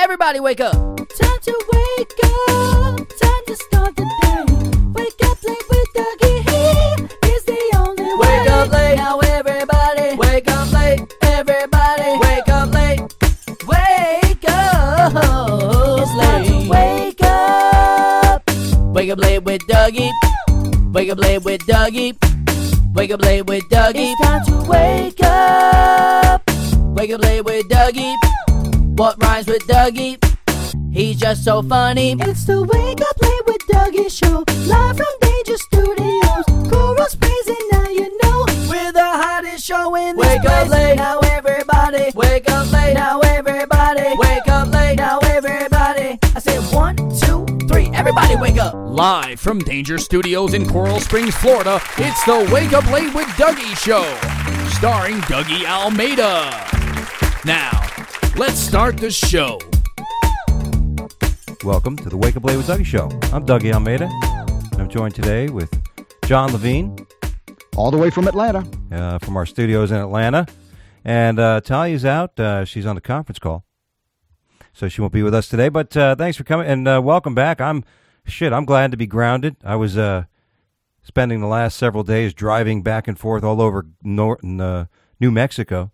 Everybody wake up. Time to wake up. Time to start the day. Wake up late with Dougie. He is the only way. Wake up late. Now everybody. Wake up late. Everybody. Wake up late. Wake up late. Wake up. Wake up late with Dougie. Wake up late with Dougie. Wake up late with Dougie. It's time to wake up. Wake up late with Dougie. What rhymes with Dougie? He's just so funny. It's the Wake Up Late with Dougie show. Live from Danger Studios. Chorus praising, now you know. We're the hottest show in this Wake place. up late. Now everybody. Wake up late. Now everybody. Wake up late. Now everybody. I said 1, 2, 3. Everybody wake up. Live from Danger Studios in Coral Springs, Florida, it's the Wake Up Late with Dougie show, starring Dougie Almeida. Now, let's start the show. Welcome to the Wake Up Late with Dougie show. I'm Dougie Almeida, and I'm joined today with John Levine. All the way from Atlanta. From our studios in Atlanta. And Talia's out. She's on a conference call, so she won't be with us today. But thanks for coming, and welcome back. I'm glad to be grounded. I was spending the last several days driving back and forth all over New Mexico.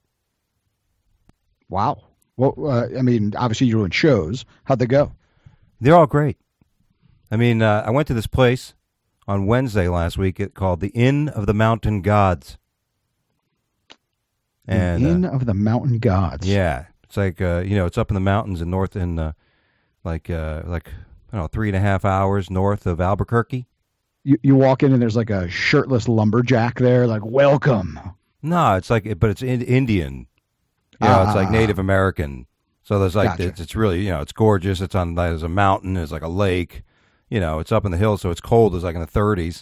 Wow. Well, obviously you're doing shows. How'd they go? They're all great. I mean, I went to this place on Wednesday last week called the Inn of the Mountain Gods. And Inn of the Mountain Gods. Yeah. It's like, it's up in the mountains in north in, I don't know, 3.5 hours north of Albuquerque. You walk in and there's like a shirtless lumberjack there, like, welcome. No, it's like, but it's Indian. It's like Native American. So there's like, Gotcha. it's really, it's gorgeous. There's a mountain. There's like a lake. It's up in the hills, so it's cold. It's like in the 30s.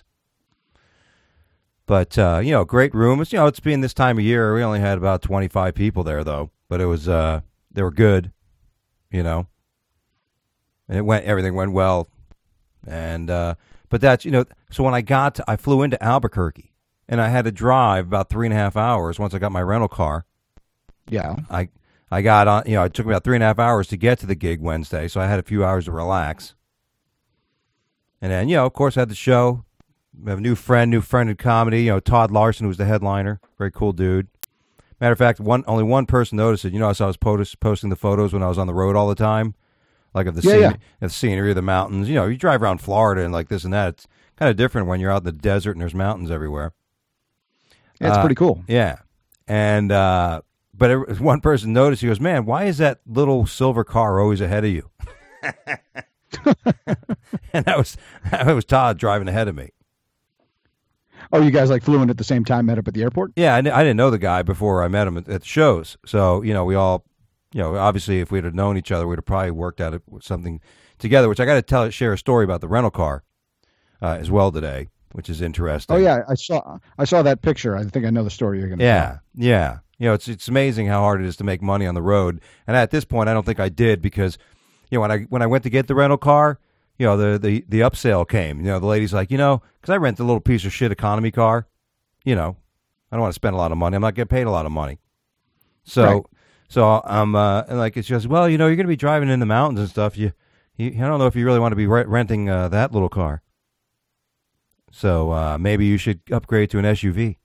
But, great room. It's being this time of year. We only had about 25 people there, though. But it was, they were good, And everything went well. And, but that's, so when I flew into Albuquerque, and I had to drive about 3.5 hours once I got my rental car. Yeah. I got on, it took me about 3.5 hours to get to the gig Wednesday, so I had a few hours to relax. And then, of course, I had the show. We have a new friend in comedy, Todd Larson, who was the headliner. Very cool dude. Matter of fact, only one person noticed it. So I was posting the photos when I was on the road all the time, like of the scenery of the mountains. You drive around Florida and like this and that. It's kind of different when you're out in the desert and there's mountains everywhere. Yeah, it's pretty cothat Yeah. And, but one person noticed, he goes, man, why is that little silver car always ahead of you? And that was Todd driving ahead of me. Oh, you guys flew in at the same time, met up at the airport? Yeah, I didn't know the guy before I met him at the shows. So, we all, obviously if we'd have known each other, we'd have probably worked out something together, which I got to share a story about the rental car as well today, which is interesting. Oh, yeah, I saw that picture. I think I know the story you're going to tell. Yeah. It's amazing how hard it is to make money on the road. And at this point, I don't think I did because, when I went to get the rental car, the upsell came. The lady's like, because I rent a little piece of shit economy car, I don't want to spend a lot of money. I'm not getting paid a lot of money. So, right. So I'm and like it's just you're going to be driving in the mountains and stuff. I don't know if you really want to be renting that little car. So maybe you should upgrade to an SUV.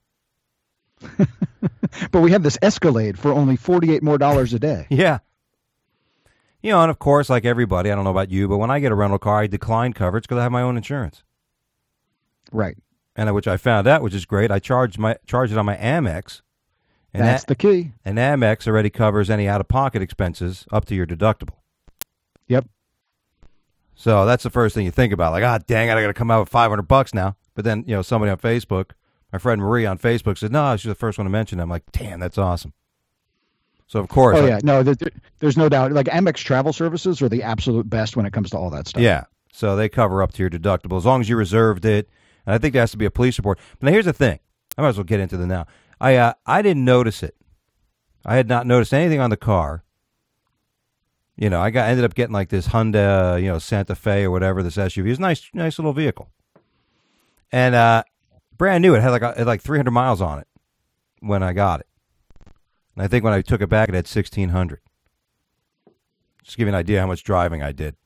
But we have this Escalade for only $48 more a day. Yeah. And of course, like everybody, I don't know about you, but when I get a rental car, I decline coverage because I have my own insurance. Right. And which I found out, which is great. I charge it on my Amex. And that's the key. And Amex already covers any out-of-pocket expenses up to your deductible. Yep. So that's the first thing you think about. Like, dang it, I got to come out with $500 now. But then, somebody on Facebook, my friend Marie on Facebook said, no, she's the first one to mention it. I'm like, damn, that's awesome. So, of course. Oh, yeah. No, there's no doubt. Like, Amex Travel Services are the absolute best when it comes to all that stuff. Yeah. So they cover up to your deductible as long as you reserved it. And I think there has to be a police report. But now here's the thing. I might as well get into them now. I didn't notice it. I had not noticed anything on the car. I ended up getting like this Honda, Santa Fe or whatever, this SUV. It's a nice little vehicle. And brand new. It had like 300 miles on it when I got it. And I think when I took it back, it had 1,600. Just to give you an idea how much driving I did.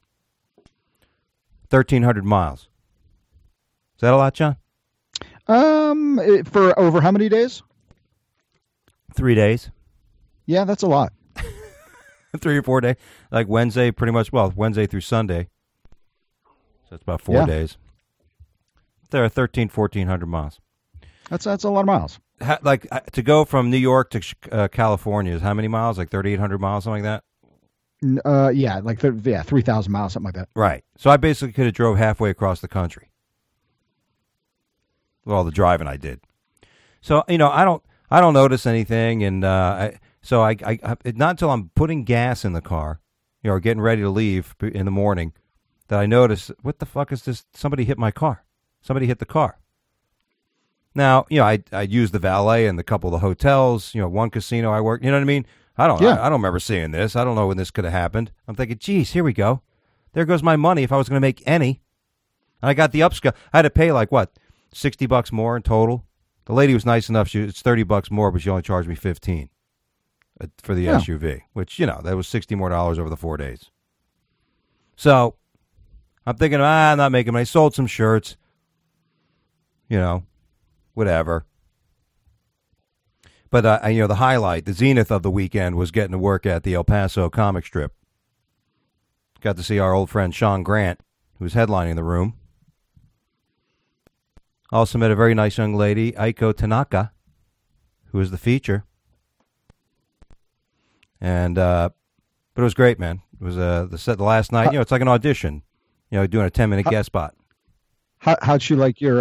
1,300 miles. Is that a lot, John? For over how many days? 3 days. Yeah, that's a lot. 3 or 4 days. Like Wednesday, pretty much. Well, Wednesday through Sunday. So that's about 4 days. There are 1,400 miles. That's a lot of miles. To go from New York to California is how many miles? Like 3,800 miles, something like that? Yeah, 3,000 miles, something like that. Right. So I basically could have drove halfway across the country. With all the driving I did. So, I don't notice anything, and not until I'm putting gas in the car, or getting ready to leave in the morning, that I notice, what the fuck is this? Somebody hit my car. Somebody hit the car. Now, I use the valet and a couple of the hotels, one casino I work, you know what I mean? I don't remember seeing this. I don't know when this could have happened. I'm thinking, geez, here we go. There goes my money if I was going to make any. And I got the upscale. I had to pay $60 more in total. The lady was nice enough. It's $30 more, but she only charged me $15 for the SUV, which, that was $60 more over the 4 days. So I'm thinking, I'm not making money. I sold some shirts, whatever. But, the highlight, the zenith of the weekend was getting to work at the El Paso comic strip. Got to see our old friend Sean Grant, who was headlining the room. Also met a very nice young lady, Aiko Tanaka, who was the feature. And, but it was great, man. It was the last night. It's like an audition. Doing a 10-minute guest spot. How'd she like your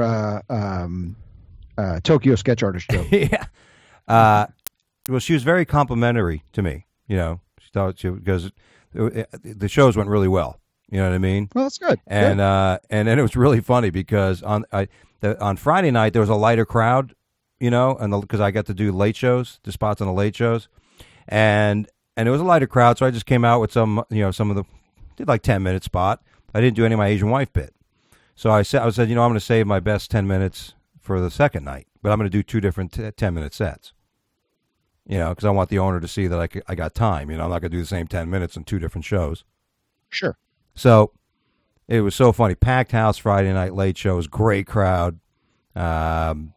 Tokyo sketch artist joke? Yeah. Well, she was very complimentary to me. She thought because the shows went really well. You know what I mean? Well, that's good. And and then it was really funny because on Friday night there was a lighter crowd, and because I got to do late shows, the spots on the late shows, and it was a lighter crowd, so I just came out with some of the did 10-minute spot. I didn't do any of my Asian wife bit, so I said I'm going to save my best 10 minutes for the second night, but I'm going to do 2 different 10-minute sets. Because I want the owner to see that I got time. I'm not going to do the same 10 minutes in 2 different shows. Sure. So it was so funny. Packed house Friday night late shows, great crowd. And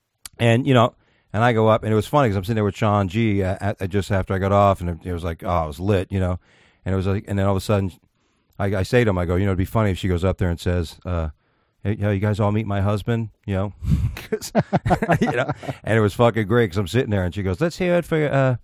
I go up, and it was funny because I'm sitting there with Sean G. Just after I got off, and it was like, oh, it was lit, and it was like, and then all of a sudden, I say to him, I go, it'd be funny if she goes up there and says, hey, you guys all meet my husband, 'Cause, and it was fucking great because I'm sitting there, and she goes, let's hear it for,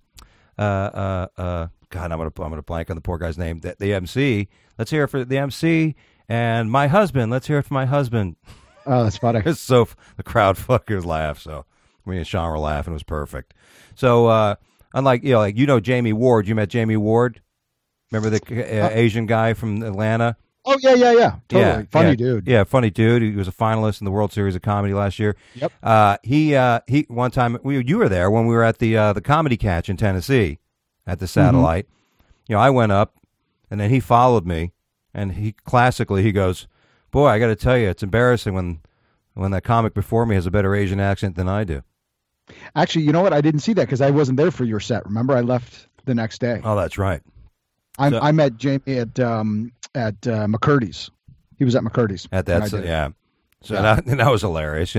God, I'm gonna blank on the poor guy's name, the MC. Let's hear it for the MC and my husband. Let's hear it for my husband. Oh, that's funny. It's so the crowd fucking laughed. So me and Sean were laughing. It was perfect. So unlike Jamie Ward, you met Jamie Ward. Remember the Asian guy from Atlanta? Oh yeah. Totally funny dude. Yeah, funny dude. He was a finalist in the World Series of Comedy last year. Yep. He one time you were there when we were at the Comedy Catch in Tennessee at the Satellite. Mm-hmm. I went up, and then he followed me, and he goes, "Boy, I got to tell you, it's embarrassing when that comic before me has a better Asian accent than I do." Actually, you know what? I didn't see that because I wasn't there for your set. Remember, I left the next day. Oh, that's right. I met Jamie at McCurdy's. He was at McCurdy's. At that, yeah. So yeah. That was hilarious,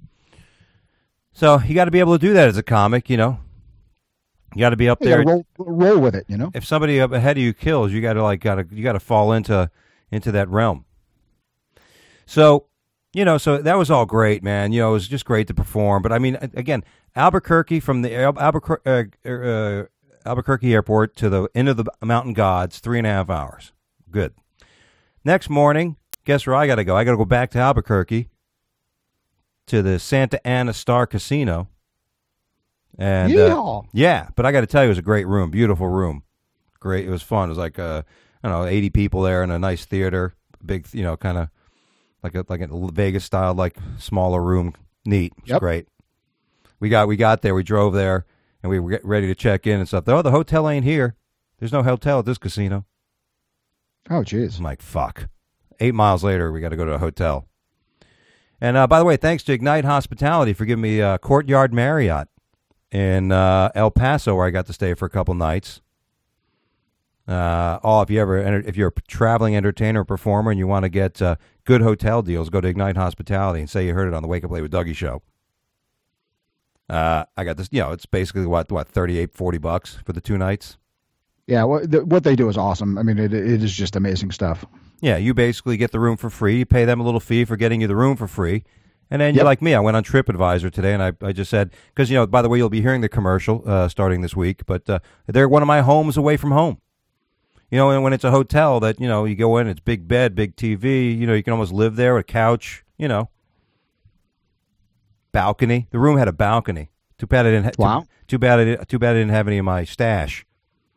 So you got to be able to do that as a comic, You got to be up there. Roll with it, If somebody up ahead of you kills, you got to fall into that realm. So, so that was all great, man. It was just great to perform. But I mean, again, Albuquerque from the Albuquerque airport to the end of the Mountain Gods, 3.5 hours. Good. Next morning, guess where I got to go? I got to go back to Albuquerque to the Santa Ana Star Casino. And yeah, but I got to tell you, it was a great room, beautiful room. Great. It was fun. It was like 80 people there in a nice theater, big, kind of like a Vegas style, like smaller room. Neat. It was great. We got there. We drove there, and we were getting ready to check in and stuff. Oh, the hotel ain't here. There's no hotel at this casino. Oh, jeez. I'm like, fuck. 8 miles later, we got to go to a hotel. And by the way, thanks to Ignite Hospitality for giving me Courtyard Marriott in El Paso, where I got to stay for a couple nights. If you're a traveling entertainer or performer and you want to get good hotel deals, go to Ignite Hospitality and say you heard it on the Wake Up Late with Dougie show. I got this. It's basically what $38-$40 for the 2 nights. Yeah, what they do is awesome. I mean, it is just amazing stuff. Yeah, you basically get the room for free. You pay them a little fee for getting you the room for free. And then you're like me. I went on TripAdvisor today, and I just said, because, by the way, you'll be hearing the commercial starting this week, but they're one of my homes away from home. And when it's a hotel that, you go in, it's big bed, big TV, you can almost live there, a couch, balcony. The room had a balcony. Too bad I didn't. Wow. Too bad I didn't have any of my stash.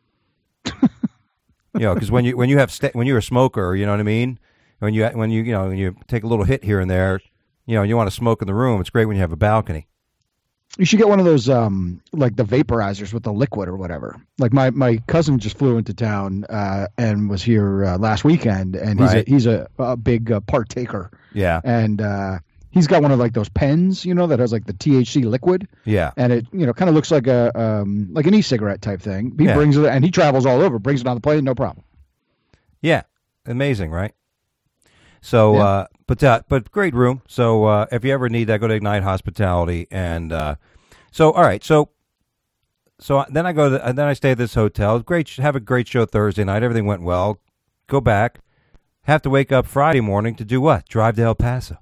Because when you're a smoker, you know what I mean. When you take a little hit here and there, you want to smoke in the room. It's great when you have a balcony. You should get one of those like the vaporizers with the liquid or whatever. Like my cousin just flew into town and was here last weekend, and he's a big partaker. Yeah. And he's got one of like those pens, that has like the THC liquid. Yeah. And it, kind of looks like like an e-cigarette type thing. He brings it, and he travels all over, brings it on the plane, no problem. Yeah. Amazing, right? So, but great room. So, if you ever need that, go to Ignite Hospitality. And all right. So then I stay at this hotel. Great, have a great show Thursday night. Everything went well. Go back. Have to wake up Friday morning to do what? Drive to El Paso.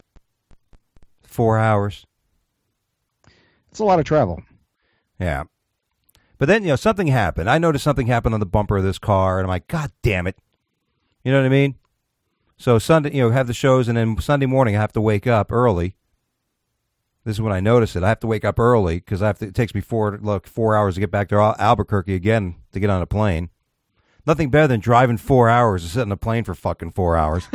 4 hours. It's a lot of travel. Yeah. But then, something happened. I noticed something happened on the bumper of this car, and I'm like, God damn it. You know what I mean? So Sunday, have the shows, and then Sunday morning I have to wake up early. This is when I notice it. I have to wake up early because it takes me 4 hours to get back to Albuquerque again to get on a plane. Nothing better than driving 4 hours to sit on a plane for fucking 4 hours.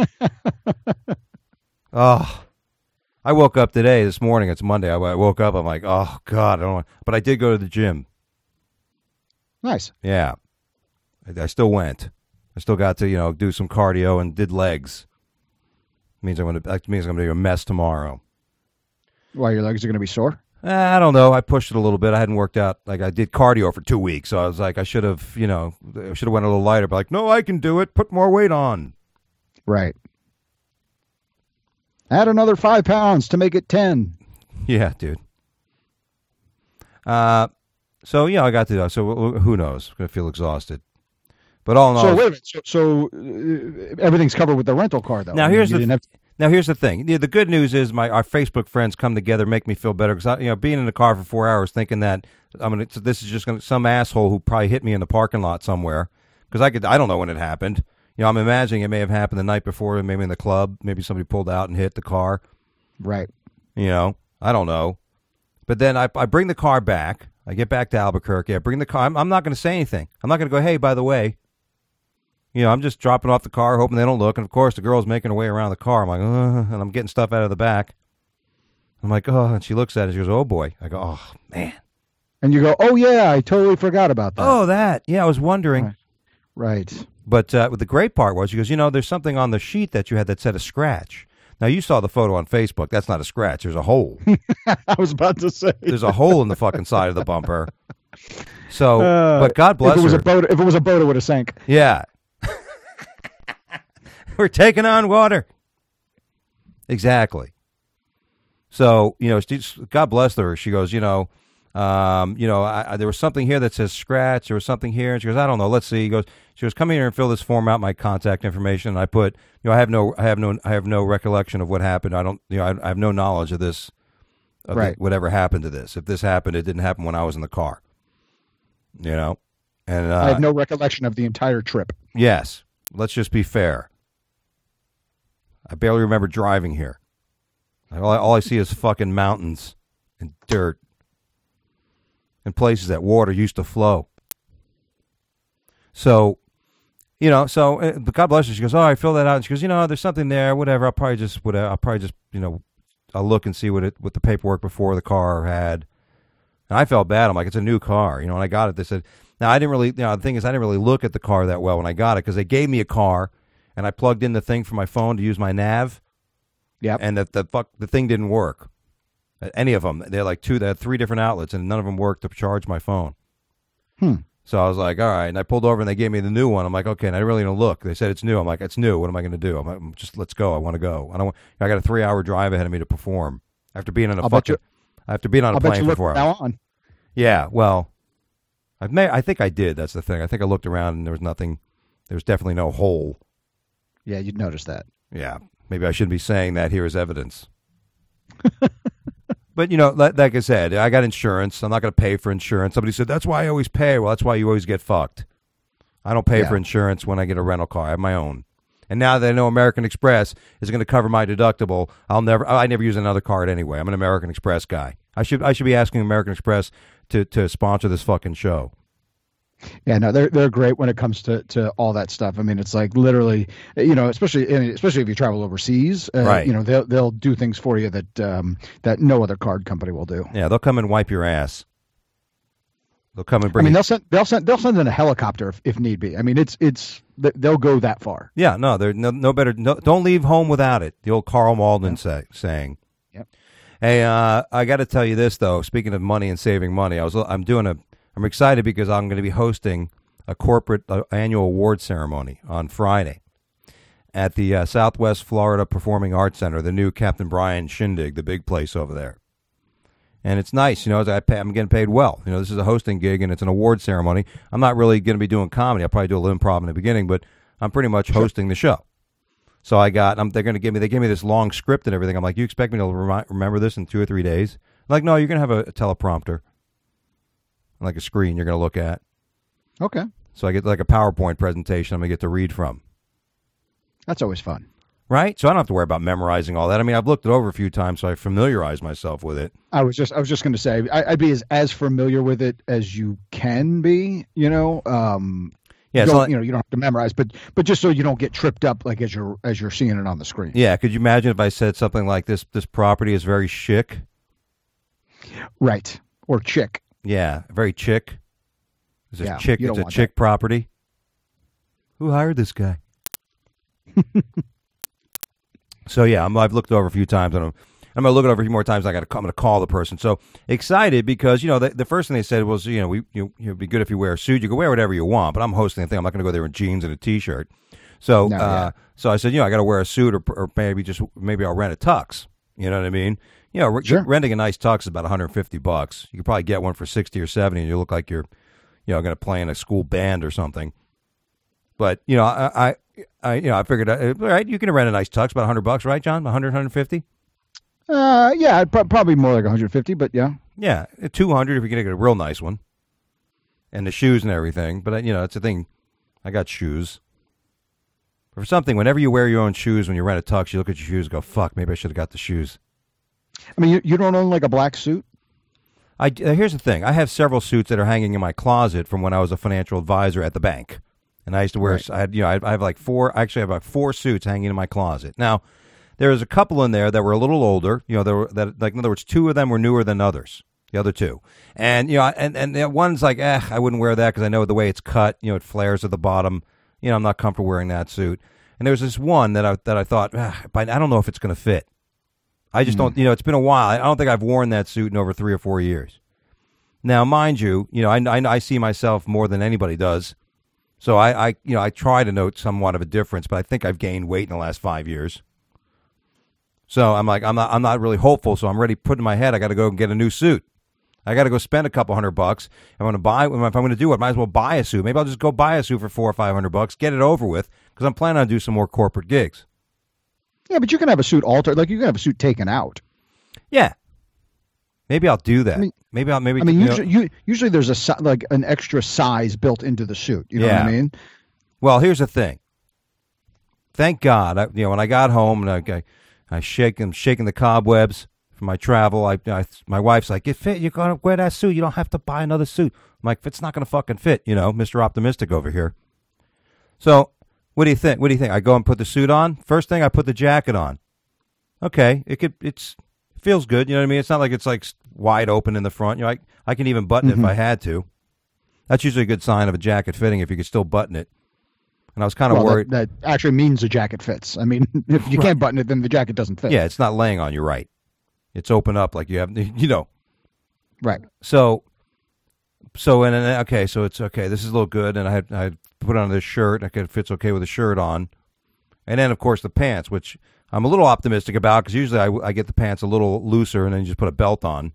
Oh, I woke up this morning. It's Monday. I woke up. I'm like, oh God, I don't want. But I did go to the gym. Nice. Yeah, I still went. I still got to do some cardio and did legs. That means I'm going to be a mess tomorrow. Why, your legs are going to be sore? I don't know. I pushed it a little bit. I hadn't worked out. Like, I did cardio for 2 weeks, so I was like, I should have went a little lighter. But like, no, I can do it. Put more weight on. Right. Add another 5 pounds to make it 10. Yeah, dude. I got to. So who knows? I'm going to feel exhausted. But all in all. So wait a minute. So everything's covered with the rental car, though. Now here's the thing. The good news is our Facebook friends come together, make me feel better because being in the car for 4 hours, thinking that this is just some asshole who probably hit me in the parking lot somewhere because I don't know when it happened. I'm imagining it may have happened the night before, maybe in the club, maybe somebody pulled out and hit the car. Right. I don't know. But then I bring the car back. I get back to Albuquerque. I bring the car. I'm not going to say anything. I'm not going to go, hey, by the way. I'm just dropping off the car, hoping they don't look. And, of course, the girl's making her way around the car. I'm like, and I'm getting stuff out of the back. I'm like, oh, and she looks at it. She goes, oh, boy. I go, oh, man. And you go, oh, yeah, I totally forgot about that. Oh, that. Yeah, I was wondering. Right. But the great part was, she goes, there's something on the sheet that you had that said a scratch. Now, you saw the photo on Facebook. That's not a scratch. There's a hole. I was about to say. There's a hole in the fucking side of the bumper. So, but God bless her. If it was a boat, it would have sank. Yeah. We're taking on water. Exactly. So, God bless her. She goes, there was something here that says scratch. There was something here. And she goes, I don't know. Let's see. She goes, come here and fill this form out, my contact information. And I put, I have no recollection of what happened. I don't, I have no knowledge of this, whatever happened to this. If this happened, it didn't happen when I was in the car. And I have no recollection of the entire trip. Yes. Let's just be fair. I barely remember driving here. All I see is fucking mountains and dirt and places that water used to flow. So, but God bless her. She goes, oh, I fill that out. And she goes, there's something there, whatever. I'll probably just, I'll look and see what the paperwork before the car had. And I felt bad. I'm like, it's a new car. When I got it, they said, now I didn't really, the thing is I didn't really look at the car that well when I got it because they gave me a car. And I plugged in the thing for my phone to use my nav. Yeah. And the thing didn't work. Any of them. They had 3 different outlets, and none of them worked to charge my phone. So I was like, all right. And I pulled over and they gave me the new one. I'm like, okay. And I really didn't look. They said it's new. I'm like, it's new. What am I going to do? I'm like, just let's go. I want to go. I got a 3-hour drive ahead of me to perform after being on a plane for 4 hours. Now on. Yeah. Well, I think I did. That's the thing. I think I looked around and there was nothing. There was definitely no hole. Yeah, you'd notice that. Yeah. Maybe I shouldn't be saying that here as evidence. But, like I said, I got insurance. I'm not going to pay for insurance. Somebody said, that's why I always pay. Well, that's why you always get fucked. I don't pay for insurance when I get a rental car. I have my own. And now that I know American Express is going to cover my deductible, I never use another card anyway. I'm an American Express guy. I should be asking American Express to sponsor this fucking show. Yeah, no, they're great when it comes to all that stuff. I mean, it's like literally, especially if you travel overseas, right. They'll do things for you that no other card company will do. Yeah, they'll come and wipe your ass. They'll come and bring. I mean, they'll send in a helicopter if need be. I mean, they'll go that far. Yeah, no, they're no better. No, don't leave home without it. The old Carl Malden saying. Yep. Hey, I got to tell you this though. Speaking of money and saving money, I'm excited because I'm going to be hosting a corporate annual award ceremony on Friday at the Southwest Florida Performing Arts Center, the new Captain Brian Shindig, the big place over there. And it's nice, I'm getting paid well. This is a hosting gig and it's an award ceremony. I'm not really going to be doing comedy. I'll probably do a little improv in the beginning, but I'm pretty much hosting the show. So they gave me this long script and everything. I'm like, you expect me to remember this in 2 or 3 days? I'm like, no, you're going to have a teleprompter. Like a screen you're going to look at. Okay. So I get like a PowerPoint presentation I'm going to get to read from. That's always fun. Right? So I don't have to worry about memorizing all that. I mean, I've looked it over a few times, so I familiarize myself with it. I was just going to say, I'd be as familiar with it as you can be, Yeah, you don't have to memorize, but just so you don't get tripped up like as you're seeing it on the screen. Yeah, could you imagine if I said something like this property is very chic? Right. Or chick. Yeah, very chick. It's a chick. It's a chick property. Who hired this guy? So yeah, I've looked it over a few times, and I'm going to look it over a few more times. I'm going to call the person. So excited because the first thing they said was it'd be good if you wear a suit. You can wear whatever you want, but I'm hosting the thing. I'm not going to go there in jeans and a t-shirt. So so I said I got to wear a suit or maybe I'll rent a tux. You know what I mean? Sure. Renting a nice tux is about $150. You could probably get one for $60 or $70, and you look like you're, going to play in a school band or something. But I figured, all right, you can rent a nice tux, about $100, right, John? 100, 150. Yeah, probably more like 150, but yeah. Yeah, 200 if you can get a real nice one, and the shoes and everything. But it's a thing. I got shoes. For something, whenever you wear your own shoes, when you rent a tux, you look at your shoes and go, fuck, maybe I should have got the shoes. I mean, you don't own like a black suit? Here's the thing. I have several suits that are hanging in my closet from when I was a financial advisor at the bank. And I used to wear, right. I have like four, actually I have like 4 suits hanging in my closet. Now, there's a couple in there that were a little older, in other words, 2 of them were newer than others, the other 2. And, and one's like, I wouldn't wear that because I know the way it's cut, it flares at the bottom. I'm not comfortable wearing that suit. And there's this one that I thought, but I don't know if it's going to fit. I just don't, it's been a while. I don't think I've worn that suit in over 3 or 4 years. Now, mind you, I see myself more than anybody does. So I try to note somewhat of a difference, but I think I've gained weight in the last 5 years. So I'm like, I'm not really hopeful. So I'm ready putting in my head, I got to go and get a new suit. I got to go spend a couple $100. If I'm going to do it, I might as well buy a suit. Maybe I'll just go buy a suit for $400 or $500, get it over with, because I'm planning on doing some more corporate gigs. Yeah, but you can have a suit altered, like you can have a suit taken out. Yeah, maybe I'll do that. Usually there's an extra size built into the suit. You know what I mean? Well, here's the thing. Thank God, when I got home and I'm shaking the cobwebs from my travel. My wife's like, "It fit. You're gonna wear that suit. You don't have to buy another suit." I'm like, "It's not gonna fucking fit." Mr. Optimistic over here. So. What do you think? I go and put the suit on. First thing, I put the jacket on. Okay, it feels good. You know what I mean? It's not like it's like wide open in the front. I can even button it if I had to. That's usually a good sign of a jacket fitting if you could still button it. And I was kind of worried. That actually means the jacket fits. I mean, if you can't button it, then the jacket doesn't fit. Yeah, it's not laying on you right. It's open up like you have, Right. So So and then, okay, so it's okay. This is a little good, and I put on this shirt. Okay, it fits okay with the shirt on, and then of course the pants, which I'm a little optimistic about because usually I get the pants a little looser, and then you just put a belt on.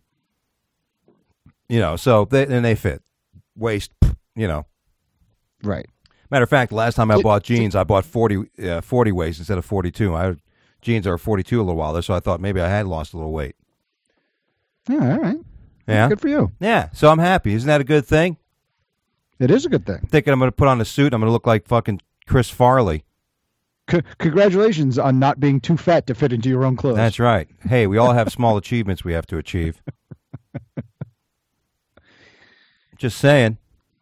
So they fit. Waist, Right. Matter of fact, last time I bought jeans, I bought 40 waist instead of 42. Jeans are 42 a little while there, so I thought maybe I had lost a little weight. Yeah, all right. Yeah. Good for you. Yeah, so I'm happy. Isn't that a good thing? It is a good thing. I'm thinking I'm going to put on a suit. I'm going to look like fucking Chris Farley. Congratulations on not being too fat to fit into your own clothes. That's right. Hey, we all have small achievements we have to achieve. Just saying.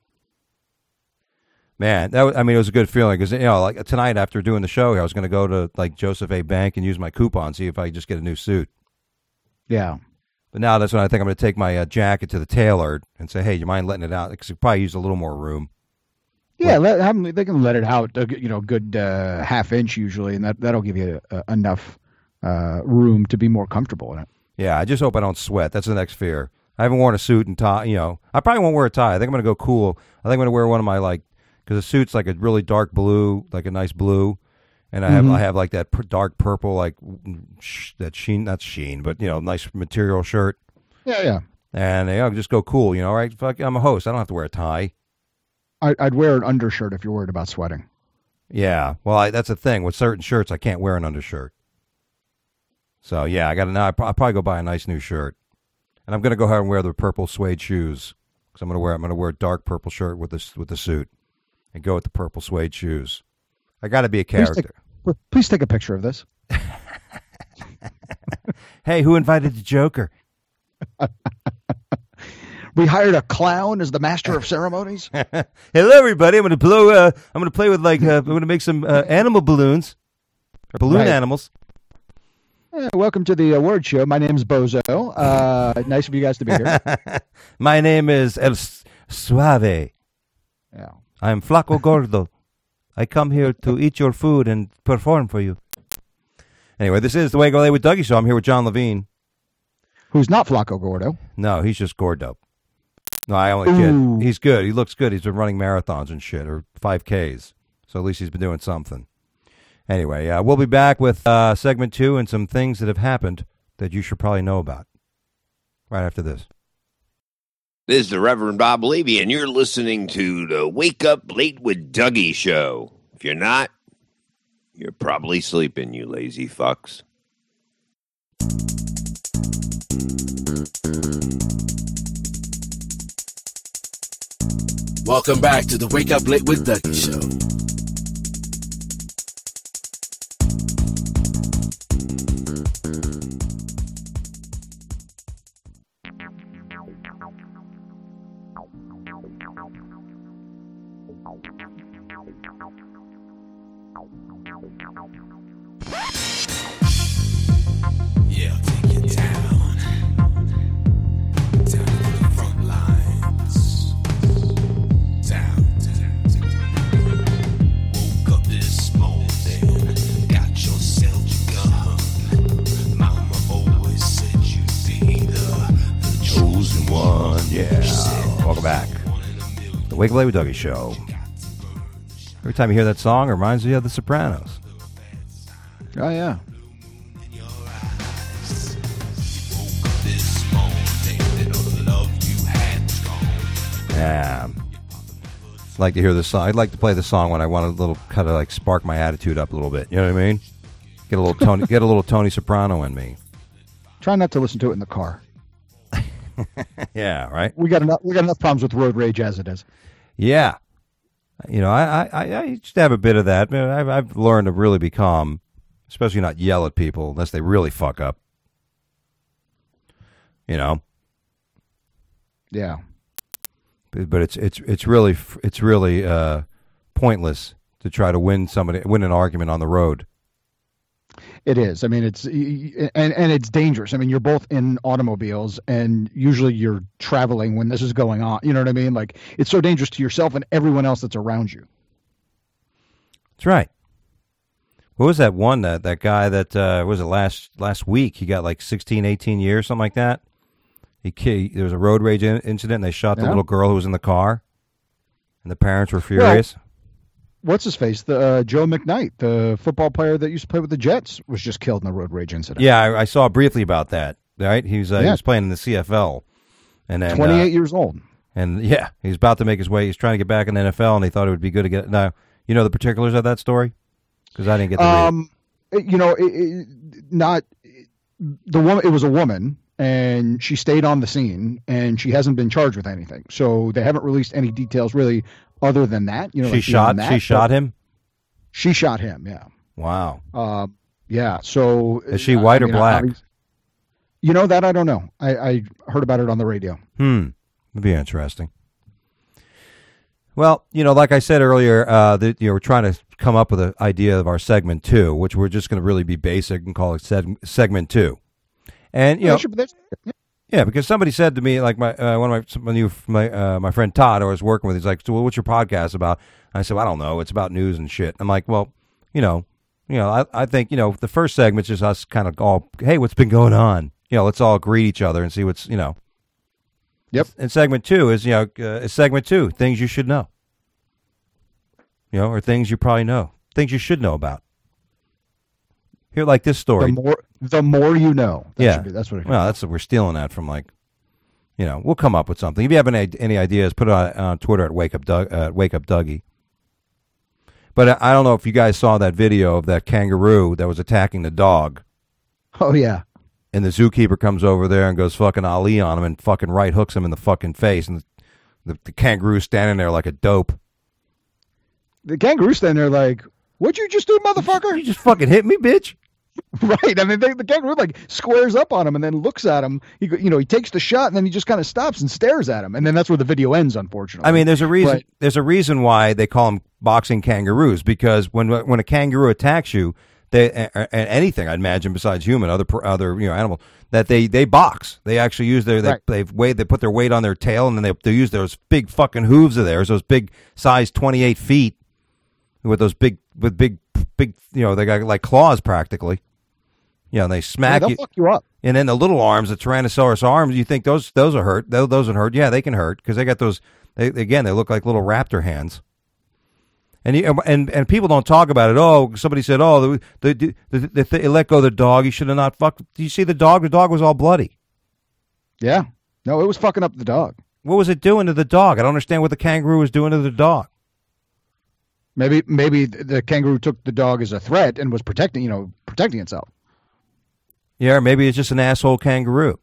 Man, it was a good feeling because, like tonight after doing the show, I was going to go to like Joseph A. Bank and use my coupon, see if I could just get a new suit. Yeah. But now that's when I think I'm going to take my jacket to the tailor and say, hey, you mind letting it out? Because it probably use a little more room. Yeah, they can let it out, good half inch usually, and that'll give you enough room to be more comfortable in it. Yeah, I just hope I don't sweat. That's the next fear. I haven't worn a suit and tie. I probably won't wear a tie. I think I'm going to go cool. I think I'm going to wear one of my because the suit's like a really dark blue, like a nice blue, and I have like that dark purple, like that sheen, not sheen, but nice material shirt. Yeah. And I'll just go cool, right? Fuck, I'm a host. I don't have to wear a tie. I'd wear an undershirt if you're worried about sweating. Yeah, well, that's the thing with certain shirts. I can't wear an undershirt. So yeah, I'll probably go buy a nice new shirt, and I'm gonna go ahead and wear the purple suede shoes because I'm gonna wear a dark purple shirt with the suit. And go with the purple suede shoes. I got to be a character. Please take a picture of this. Hey, who invited the Joker? We hired a clown as the master of ceremonies. Hello, everybody. I'm going to blow. I'm going to play with I'm going to make some animal balloons, or balloon animals. Welcome to the award show. My name's Bozo. Nice of you guys to be here. My name is El Suave. Yeah. I'm Flaco Gordo. I come here to eat your food and perform for you. Anyway, this is the Wake Up Late with Dougie show. I'm here with John Levine. Who's not Flaco Gordo. No, he's just Gordo. No, I only kid. He's good. He looks good. He's been running marathons and shit, or 5Ks. So at least he's been doing something. Anyway, we'll be back with segment 2 and some things that have happened that you should probably know about right after this. This is the Reverend Bob Levy, and you're listening to the Wake Up Late with Dougie show. If you're not, you're probably sleeping, you lazy fucks. Welcome back to the Wake Up Late with Dougie show. Yeah, take it down to the front lines. Down. Woke up this morning, got yourself a gun. Mama always said you'd be the chosen one. Yeah. Welcome back. The Wake Up Late with Dougie show. Every time you hear that song, it reminds you of The Sopranos. Oh, yeah. Yeah. I'd like to hear this song. I'd like to play the song when I want a little kind of like spark my attitude up a little bit. You know what I mean? Get a little Tony Soprano in me. Try not to listen to it in the car. Yeah, right. We got enough problems with road rage as it is. Yeah. I just have a bit of that. I've learned to really be calm, especially not yell at people unless they really fuck up. Yeah. But it's really pointless to try to win an argument on the road. It is. I mean, it's dangerous. I mean, you're both in automobiles, and usually you're traveling when this is going on. You know what I mean? Like, it's so dangerous to yourself and everyone else that's around you. That's right. What was that one that guy that was it last week? He got like 16, 18 years, something like that. There was a road rage incident, and they shot the little girl who was in the car, and the parents were furious. Well, what's his face? The Joe McKnight, the football player that used to play with the Jets, was just killed in a road rage incident. Yeah, I saw briefly about that. Right, he was playing in the CFL, and then 28 years old. And yeah, he's about to make his way. He's trying to get back in the NFL, and he thought it would be good to get. Now, you know the particulars of that story, because I didn't get the read. You know, not the woman. It was a woman, and she stayed on the scene, and she hasn't been charged with anything. So they haven't released any details really, other than that. You know, she shot him. She shot him. Yeah. Wow. Yeah. So is she white or black? You know that I don't know. I heard about it on the radio. Would be interesting. Well, you know, like I said earlier, we're trying to come up with an idea of our segment 2, which we're just going to really be basic and call it segment 2. And you know, yeah, because somebody said to me, like my friend Todd, I was working with, he's like, "So, what's your podcast about?" I said, well, "I don't know. It's about news and shit." I'm like, "Well, you know, I think the first segment's just us kind of all, hey, what's been going on? Let's all greet each other and see what's Yep. And segment 2 is segment 2, things you should know. Or things you probably know, things you should know about. Here, like this story. The more you know. That's what. Well, that's what we're stealing that from. We'll come up with something. If you have any ideas, put it on Twitter at Wake Up Dougie. But I don't know if you guys saw that video of that kangaroo that was attacking the dog. Oh yeah. And the zookeeper comes over there and goes fucking Ali on him and fucking right hooks him in the fucking face. And the kangaroo's standing there like a dope. The kangaroo's standing there like, what'd you just do, motherfucker? You just fucking hit me, bitch. Right. I mean, the kangaroo squares up on him and then looks at him. He takes the shot and then he just kind of stops and stares at him. And then that's where the video ends, unfortunately. I mean, there's a reason. There's a reason why they call them boxing kangaroos, because when a kangaroo attacks you, anything, I'd imagine, besides human, other animal, that they box. They actually use they put their weight on their tail, and then they use those big fucking hooves of theirs, those big size 28 feet, with those big they got like claws practically. And they smack they'll you. Fuck you up. And then the little arms, the Tyrannosaurus arms, you think those are hurt? Those would hurt. Yeah, they can hurt because they got those. They look like little raptor hands. And people don't talk about it. Oh, somebody said, oh, they let go of the dog. You should have not fucked. Do you see the dog? The dog was all bloody. Yeah. No, it was fucking up the dog. What was it doing to the dog? I don't understand what the kangaroo was doing to the dog. Maybe the kangaroo took the dog as a threat and was protecting itself. Yeah, or maybe it's just an asshole kangaroo.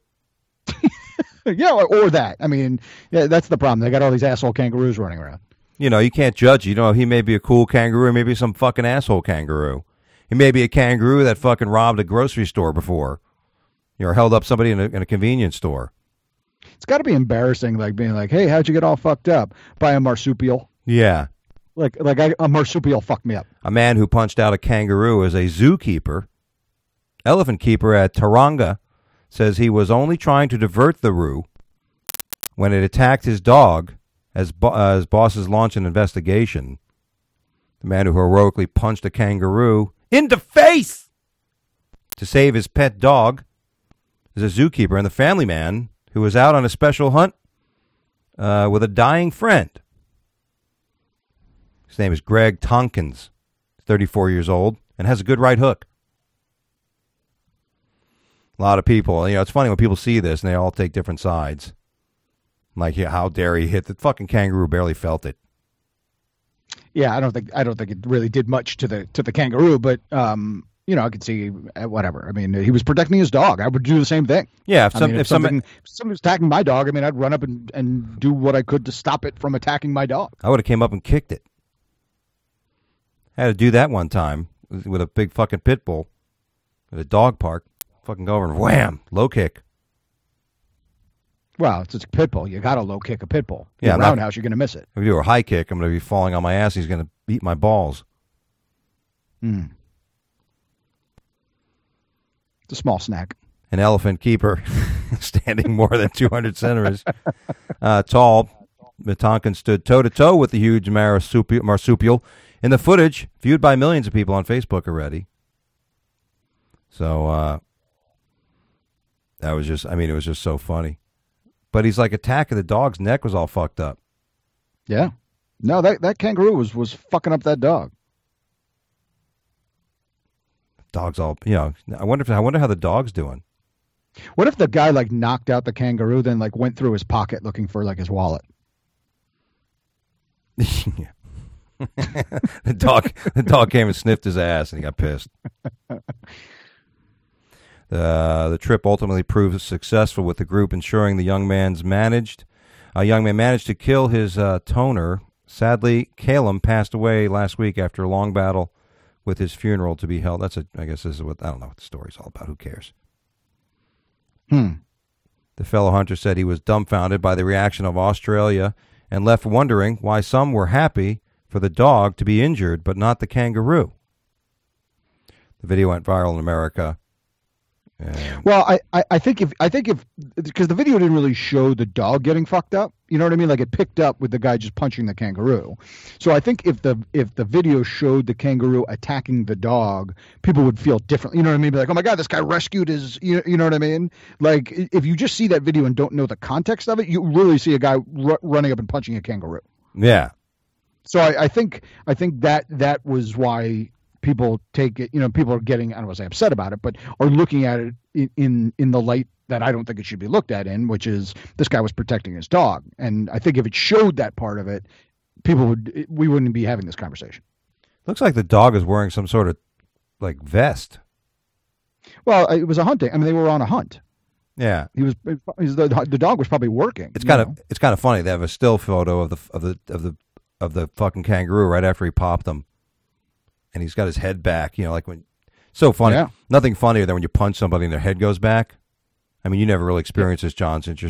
Yeah, or that. I mean, yeah, that's the problem. They got all these asshole kangaroos running around. You can't judge. He may be a cool kangaroo, maybe some fucking asshole kangaroo. He may be a kangaroo that fucking robbed a grocery store before, or held up somebody in a convenience store. It's got to be embarrassing, like being like, "Hey, how'd you get all fucked up by a marsupial?" Yeah, a marsupial fucked me up. A man who punched out a kangaroo is a zookeeper, elephant keeper at Taronga, says he was only trying to divert the roo when it attacked his dog. As bosses launch an investigation, the man who heroically punched a kangaroo in the face to save his pet dog is a zookeeper and the family man who was out on a special hunt with a dying friend. His name is Greg Tompkins, 34 years old, and has a good right hook. A lot of people, it's funny when people see this and they all take different sides. Like, how dare he hit the fucking kangaroo? Barely felt it. Yeah, I don't think it really did much to the kangaroo, but I could see whatever. I mean, he was protecting his dog. I would do the same thing. Yeah, if somebody was attacking my dog, I mean, I'd run up and do what I could to stop it from attacking my dog. I would have came up and kicked it. I had to do that one time with a big fucking pit bull at a dog park. Fucking go over and wham, low kick. Well, it's a pit bull. You got to low kick a pit bull. Yeah, roundhouse, you're going to miss it. If you do a high kick, I'm going to be falling on my ass. He's going to beat my balls. It's a small snack. An elephant keeper, standing more than 200 centimeters tall. Tompkins stood toe-to-toe with the huge marsupial in the footage viewed by millions of people on Facebook already. So that was just, it was just so funny. but he's like attacking the dog's neck was all fucked up. Yeah. No, that kangaroo was fucking up that dog. Dog's all, I wonder how the dog's doing. What if the guy like knocked out the kangaroo, then like went through his pocket looking for like his wallet? The dog came and sniffed his ass, and he got pissed. The trip ultimately proved successful, with the group ensuring the young man managed to kill his toner. Sadly, Calum passed away last week after a long battle with his funeral to be held. I guess this is what, I don't know what the story's all about. Who cares? The fellow hunter said he was dumbfounded by the reaction of Australia and left wondering why some were happy for the dog to be injured, but not the kangaroo. The video went viral in America. Well, I think if because the video didn't really show the dog getting fucked up, you know what I mean? Like it picked up with the guy just punching the kangaroo. So I think if the video showed the kangaroo attacking the dog, people would feel differently. You know what I mean? Be like, oh my god, this guy rescued his. You know what I mean? Like if you just see that video and don't know the context of it, you really see a guy running up and punching a kangaroo. Yeah. So I think that was why people take it, people are getting, I don't want to say upset about it, but are looking at it in the light that I don't think it should be looked at in, which is this guy was protecting his dog. And I think if it showed that part of it, we wouldn't be having this conversation. Looks like the dog is wearing some sort of like vest. Well, it was a hunting. I mean, they were on a hunt. Yeah. The dog was probably working. It's kind of funny. They have a still photo of the fucking kangaroo right after he popped him. And he's got his head back, like when, so funny. Yeah. Nothing funnier than when you punch somebody and their head goes back. I mean, you never really experienced this, John, since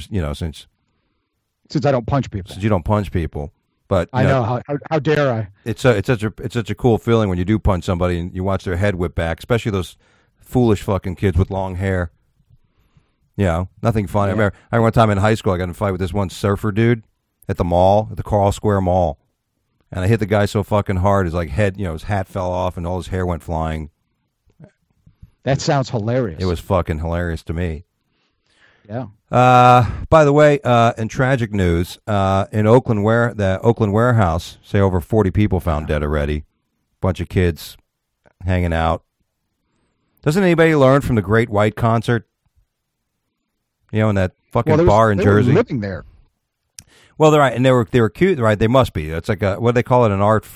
I don't punch people. Since you don't punch people, but I know how dare I? It's such a cool feeling when you do punch somebody and you watch their head whip back, especially those foolish fucking kids with long hair. Nothing funny. Yeah. I remember one time in high school, I got in a fight with this one surfer dude at the mall, at the Carl Square Mall. And I hit the guy so fucking hard, his like head, his hat fell off and all his hair went flying. That sounds hilarious. It was fucking hilarious to me. Yeah. By the way, in tragic news, in Oakland, the Oakland warehouse, say over 40 people found dead already. Bunch of kids hanging out. Doesn't anybody learn from the Great White concert? In that fucking bar in Jersey. They were living there. Well, they're right, and they were cute, right? They must be. It's like what do they call it? An art,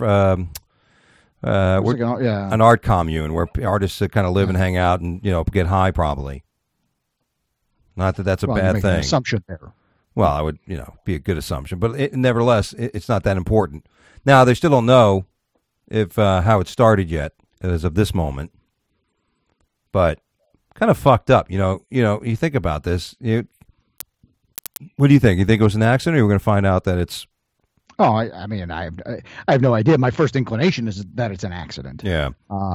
an art commune where artists kind of live and hang out and get high, probably. Not that that's a bad thing. An assumption there. Well, I would be a good assumption, but nevertheless, it's not that important. Now they still don't know if how it started yet, as of this moment. But kind of fucked up, You think about this. What do you think? You think it was an accident, or we're going to find out that it's? Oh, I have no idea. My first inclination is that it's an accident. Yeah.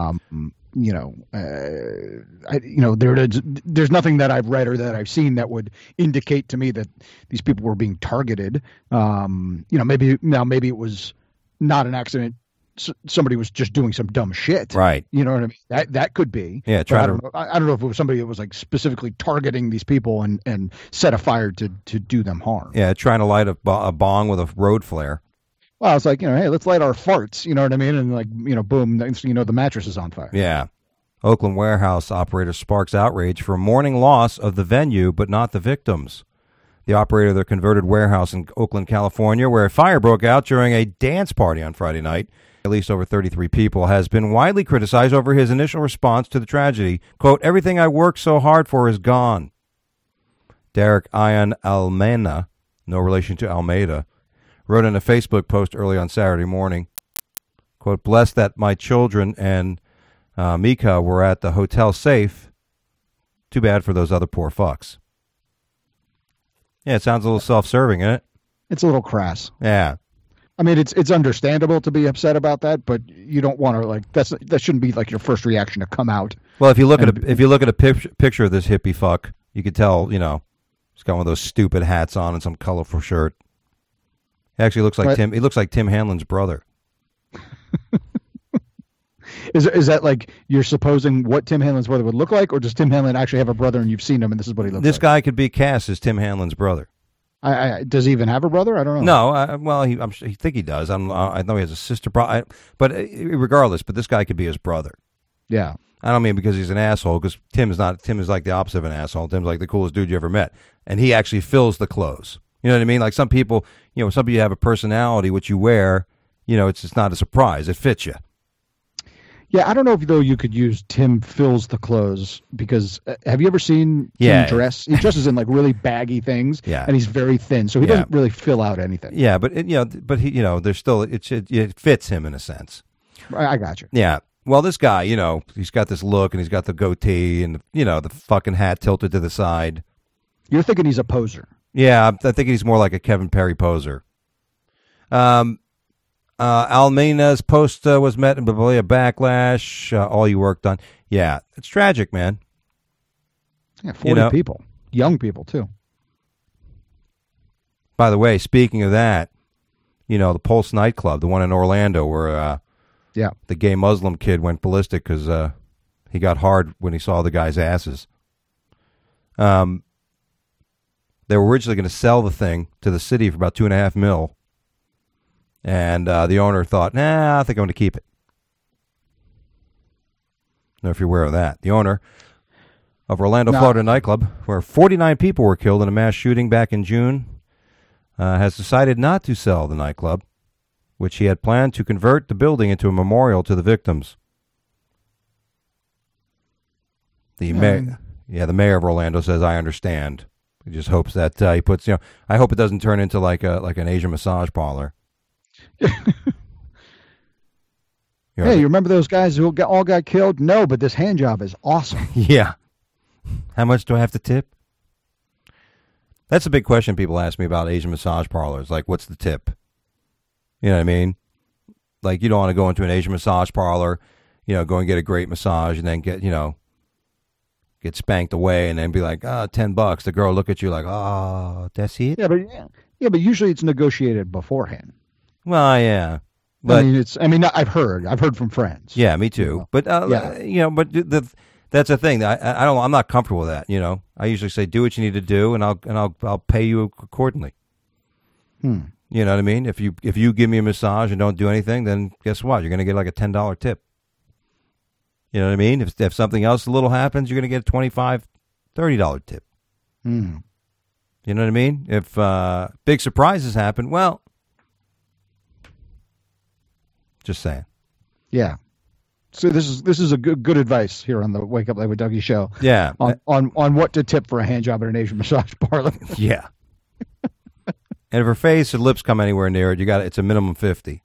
There's nothing that I've read or that I've seen that would indicate to me that these people were being targeted. Maybe it was not an accident. Somebody was just doing some dumb shit. Right. You know what I mean? That could be. Yeah. I don't know if it was somebody that was like specifically targeting these people and set a fire to do them harm. Yeah. Trying to light a bong with a road flare. Well, it's like, hey, let's light our farts. You know what I mean? And like, boom, the mattress is on fire. Yeah. Oakland warehouse operator sparks outrage for mourning loss of the venue, but not the victims. The operator of the converted warehouse in Oakland, California, where a fire broke out during a dance party on Friday night, at least over 33 people, has been widely criticized over his initial response to the tragedy. Quote, everything I worked so hard for is gone. Derek Ian Almena, no relation to Almeida, wrote in a Facebook post early on Saturday morning, quote, blessed that my children and Mika were at the hotel safe. Too bad for those other poor fucks. Yeah, it sounds a little self-serving, isn't it? It's a little crass. Yeah. I mean, it's understandable to be upset about that, but you don't want to that shouldn't be like your first reaction to come out. Well, if you look at a picture of this hippie fuck, you could tell, he's got one of those stupid hats on and some colorful shirt. He actually looks like Tim. He looks like Tim Hanlon's brother. Is that like you're supposing what Tim Hanlon's brother would look like, or does Tim Hanlon actually have a brother and you've seen him and this is what he looks like? This guy could be cast as Tim Hanlon's brother. Does he even have a brother? I don't know. No, well, I think he does. I know he has a sister, but regardless, but this guy could be his brother. Yeah. I don't mean because he's an asshole, because Tim is not. Tim is like the opposite of an asshole. Tim's like the coolest dude you ever met, and he actually fills the clothes. You know what I mean? Like some people, some people have a personality, what you wear, it's not a surprise. It fits you. Yeah, I don't know if though you could use Tim fills the clothes, because have you ever seen Tim dress? He dresses in like really baggy things, and he's very thin, so he doesn't really fill out anything. Yeah, but he, there's still it fits him in a sense. I got you. Yeah. Well, this guy, he's got this look, and he's got the goatee, and the fucking hat tilted to the side. You're thinking he's a poser. Yeah, I think he's more like a Kevin Perry poser. Almena's post was met with a backlash. All you worked on. Yeah, it's tragic, man. Yeah, 40 people. Young people, too. By the way, speaking of that, the Pulse nightclub, the one in Orlando where the gay Muslim kid went ballistic because he got hard when he saw the guy's asses. They were originally going to sell the thing to the city for about $2.5 million. And the owner thought, I think I'm going to keep it. I don't know if you're aware of that. The owner of Orlando, Florida nightclub, where 49 people were killed in a mass shooting back in June, has decided not to sell the nightclub, which he had planned to convert the building into a memorial to the victims. The mayor of Orlando says, I understand. He just hopes that he puts, I hope it doesn't turn into like an Asian massage parlor. Hey, you remember those guys who all got killed? No, but this hand job is awesome. Yeah. How much do I have to tip? That's a big question people ask me about Asian massage parlors. Like, what's the tip? You know what I mean? Like, you don't want to go into an Asian massage parlor, go and get a great massage and then get spanked away and then be like, $10. The girl look at you like, that's it? Yeah, but usually it's negotiated beforehand. Well, yeah. But I've heard from friends. Yeah, me too. But that's the thing. I'm not comfortable with that. I usually say, do what you need to do, and I'll pay you accordingly. You know what I mean? If you give me a massage and don't do anything, then guess what? You're going to get like a $10 tip. You know what I mean? If something else a little happens, you're going to get a $25, $30 tip. You know what I mean? If big surprises happen, well, just saying. Yeah. So this is a good advice here on the Wake Up Late with Dougie show. Yeah. On what to tip for a hand job at an Asian massage parlor. Yeah. And if her face or lips come anywhere near it, it's a minimum 50.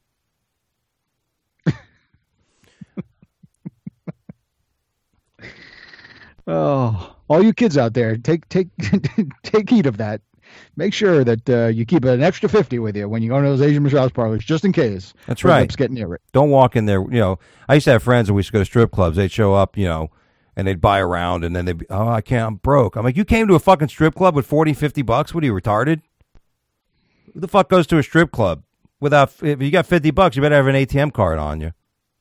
Oh, all you kids out there, take take heed of that. Make sure that you keep an extra 50 with you when you go to those Asian massage parlors, just in case. That's right. Lips get near it. Don't walk in there. I used to have friends that we used to go to strip clubs. They'd show up, and they'd buy a round, and then they'd be, I can't, I'm broke. I'm like, you came to a fucking strip club with $40, $50? What are you, retarded? Who the fuck goes to a strip club without, if you got $50, you better have an ATM card on you.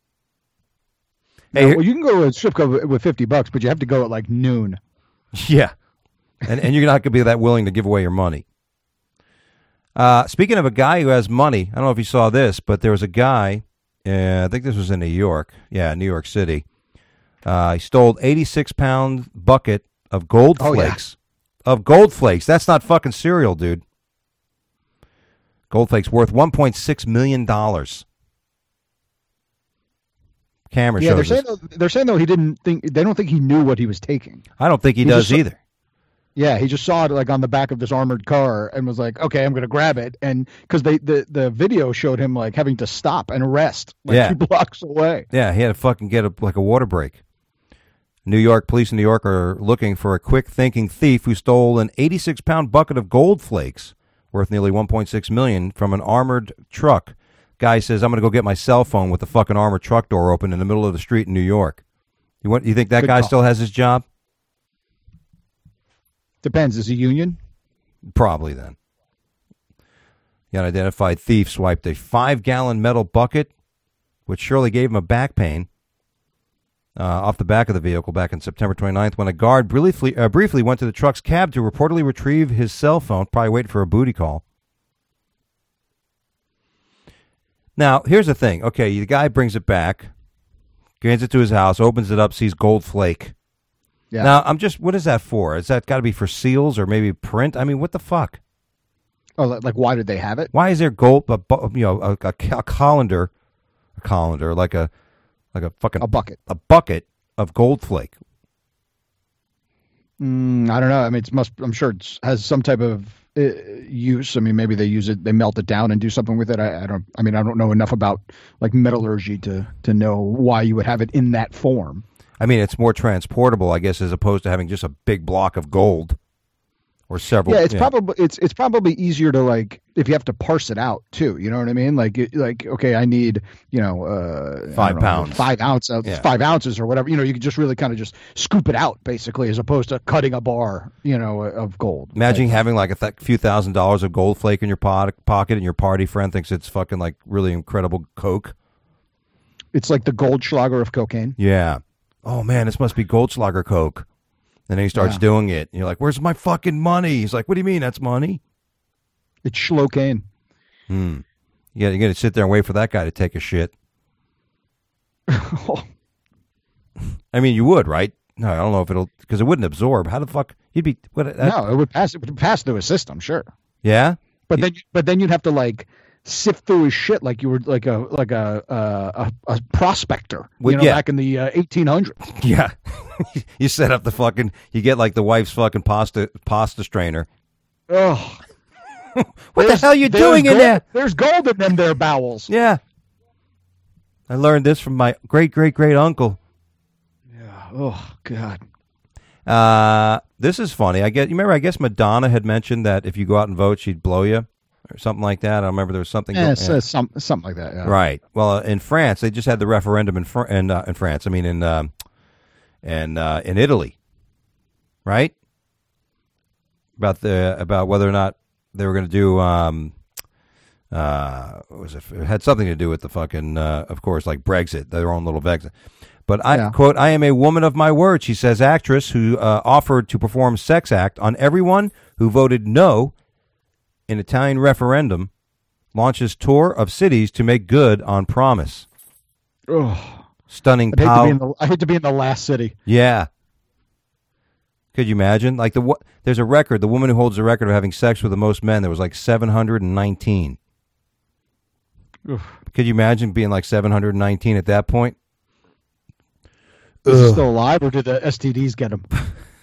Hey, well, you can go to a strip club with $50, but you have to go at like noon. Yeah. And you're not going to be that willing to give away your money. Speaking of a guy who has money, I don't know if you saw this, but there was a guy, I think this was in New York. Yeah, New York City. He stole 86-pound bucket of gold flakes. Of gold flakes. That's not fucking cereal, dude. Gold flakes worth $1.6 million. Camera shows they're saying though he didn't think, they don't think he knew what he was taking. I don't think he does either. Yeah, he just saw it like on the back of this armored car and was like, "Okay, I'm going to grab it." And because the video showed him like having to stop and rest 2 blocks away. Yeah, he had to fucking get a water break. New York police in New York are looking for a quick-thinking thief who stole an 86-pound bucket of gold flakes worth nearly $1.6 million from an armored truck. Guy says, "I'm going to go get my cell phone with the fucking armored truck door open in the middle of the street in New York." You think that guy still has his job? Depends. Is he union? Probably then. The unidentified thief swiped a 5-gallon metal bucket, which surely gave him a back pain. off the back of the vehicle back on September 29th when a guard briefly went to the truck's cab to reportedly retrieve his cell phone, probably waiting for a booty call. Now, here's the thing. Okay, the guy brings it back, hands it to his house, opens it up, sees gold flake. Yeah. Now, what is that for? Is that got to be for seals or maybe print? I mean, what the fuck? Oh, like why did they have it? Why is there gold, a colander, like a fucking... A bucket. A bucket of gold flake. I don't know. I mean, I'm sure it has some type of use. I mean, maybe they use it, they melt it down and do something with it. I don't know enough about like metallurgy to know why you would have it in that form. I mean, it's more transportable, I guess, as opposed to having just a big block of gold or several. Yeah, it's probably easier to, like, if you have to parse it out too. You know what I mean? Like okay, I need 5 pounds, 5 ounces, yeah. 5 ounces or whatever. You know, you can just really kind of just scoop it out basically, as opposed to cutting a bar, of gold. Imagine having like a few $1,000s of gold flake in your pocket, and your party friend thinks it's fucking like really incredible coke. It's like the Goldschlager of cocaine. Yeah. Oh man, this must be Goldschlager coke. And then he starts doing it. And you're like, where's my fucking money? He's like, what do you mean that's money? It's Schlocaine. Yeah, you're going to sit there and wait for that guy to take a shit. I mean, you would, right? No, I don't know if because it wouldn't absorb. How the fuck you'd be? No, it would pass. It would pass through a system, sure. Yeah, but then you'd have to like sift through his shit like you were like a prospector, back in the 1800s. Yeah, you set up you get like the wife's fucking pasta strainer. Oh, what the hell are you doing in there? There's gold in them there bowels. Yeah, I learned this from my great uncle. Yeah. Oh God. This is funny. I guess Madonna had mentioned that if you go out and vote, she'd blow you. Or something like that. I remember there was something. Something like that. Yeah. Right. Well, in France, they just had the referendum in France. I mean, in Italy, right? About whether or not they were going to do. What was it? It had something to do with the fucking, of course, like Brexit, their own little Brexit. But quote, I am a woman of my word, she says, actress who offered to perform sex act on everyone who voted no in Italian referendum, launches tour of cities to make good on promise. Oh, stunning! I hate to be in the last city. Yeah. Could you imagine? Like there's a record. The woman who holds the record of having sex with the most men, there was like 719. Oof. Could you imagine being like 719 at that point? Is he still alive, or did the STDs get him?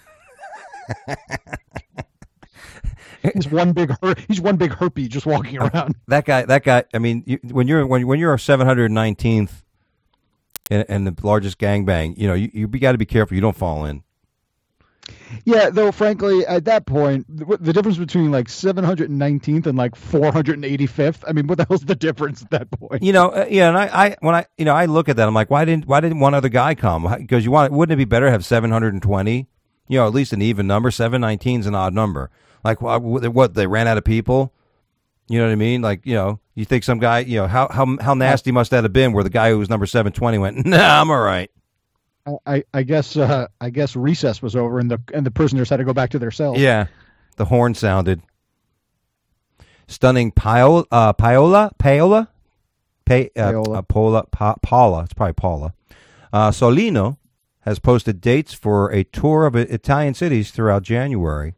He's one big herpy just walking around. That guy. I mean, when you're 719th and the largest gangbang, you got to be careful you don't fall in. Yeah, though, frankly, at that point, the difference between like 719th and like 485th. I mean, what the hell's the difference at that point? And I look at that, I'm like, why didn't one other guy come? Because wouldn't it be better to have 720? At least an even number. 719 is an odd number. Like, what, they ran out of people? You know what I mean? Like, you think some guy, how nasty must that have been where the guy who was number 720 went, nah, I'm all right. I guess recess was over and the prisoners had to go back to their cells. Yeah, the horn sounded. Stunning Paola. It's probably Paula. Solino has posted dates for a tour of Italian cities throughout January.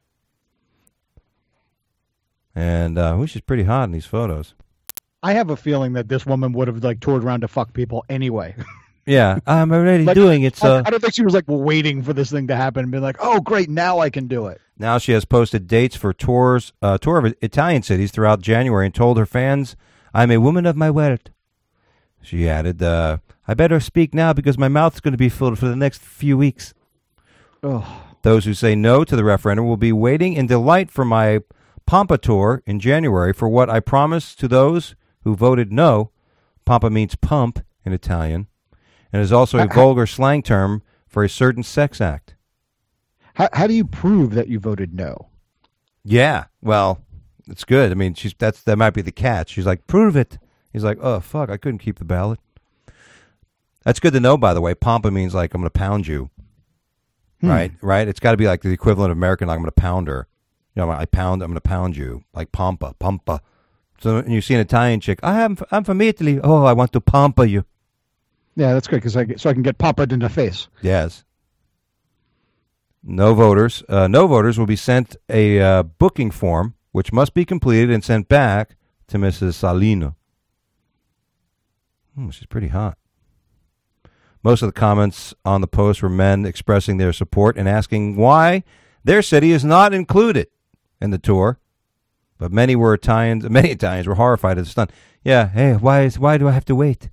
And she's pretty hot in these photos. I have a feeling that this woman would have like toured around to fuck people anyway. Yeah, I'm already doing it. So I don't think she was like waiting for this thing to happen and be like, "Oh, great, now I can do it." Now she has posted dates for tour of Italian cities throughout January and told her fans, "I'm a woman of my word." She added, "I better speak now because my mouth's going to be filled for the next few weeks." Oh. Those who say no to the referendum will be waiting in delight for my Pampa tour in January for what I promised to those who voted no. Pampa means pump in Italian. And is also a vulgar slang term for a certain sex act. How do you prove that you voted no? Yeah, well, it's good. I mean, that might be the catch. She's like, prove it. He's like, oh, fuck, I couldn't keep the ballot. That's good to know, by the way. Pampa means like I'm going to pound you. Right? It's got to be like the equivalent of American, like I'm going to pound her. You know, I'm going to pound you. Like Pampa. So when you see an Italian chick, I'm from Italy. Oh, I want to pampa you. Yeah, that's good, so I can get pomped in the face. Yes. No voters. No voters will be sent a booking form, which must be completed and sent back to Mrs. Salino. She's pretty hot. Most of the comments on the post were men expressing their support and asking why their city is not included in the tour. But many Italians were horrified and stunned. Yeah, hey, why do I have to wait?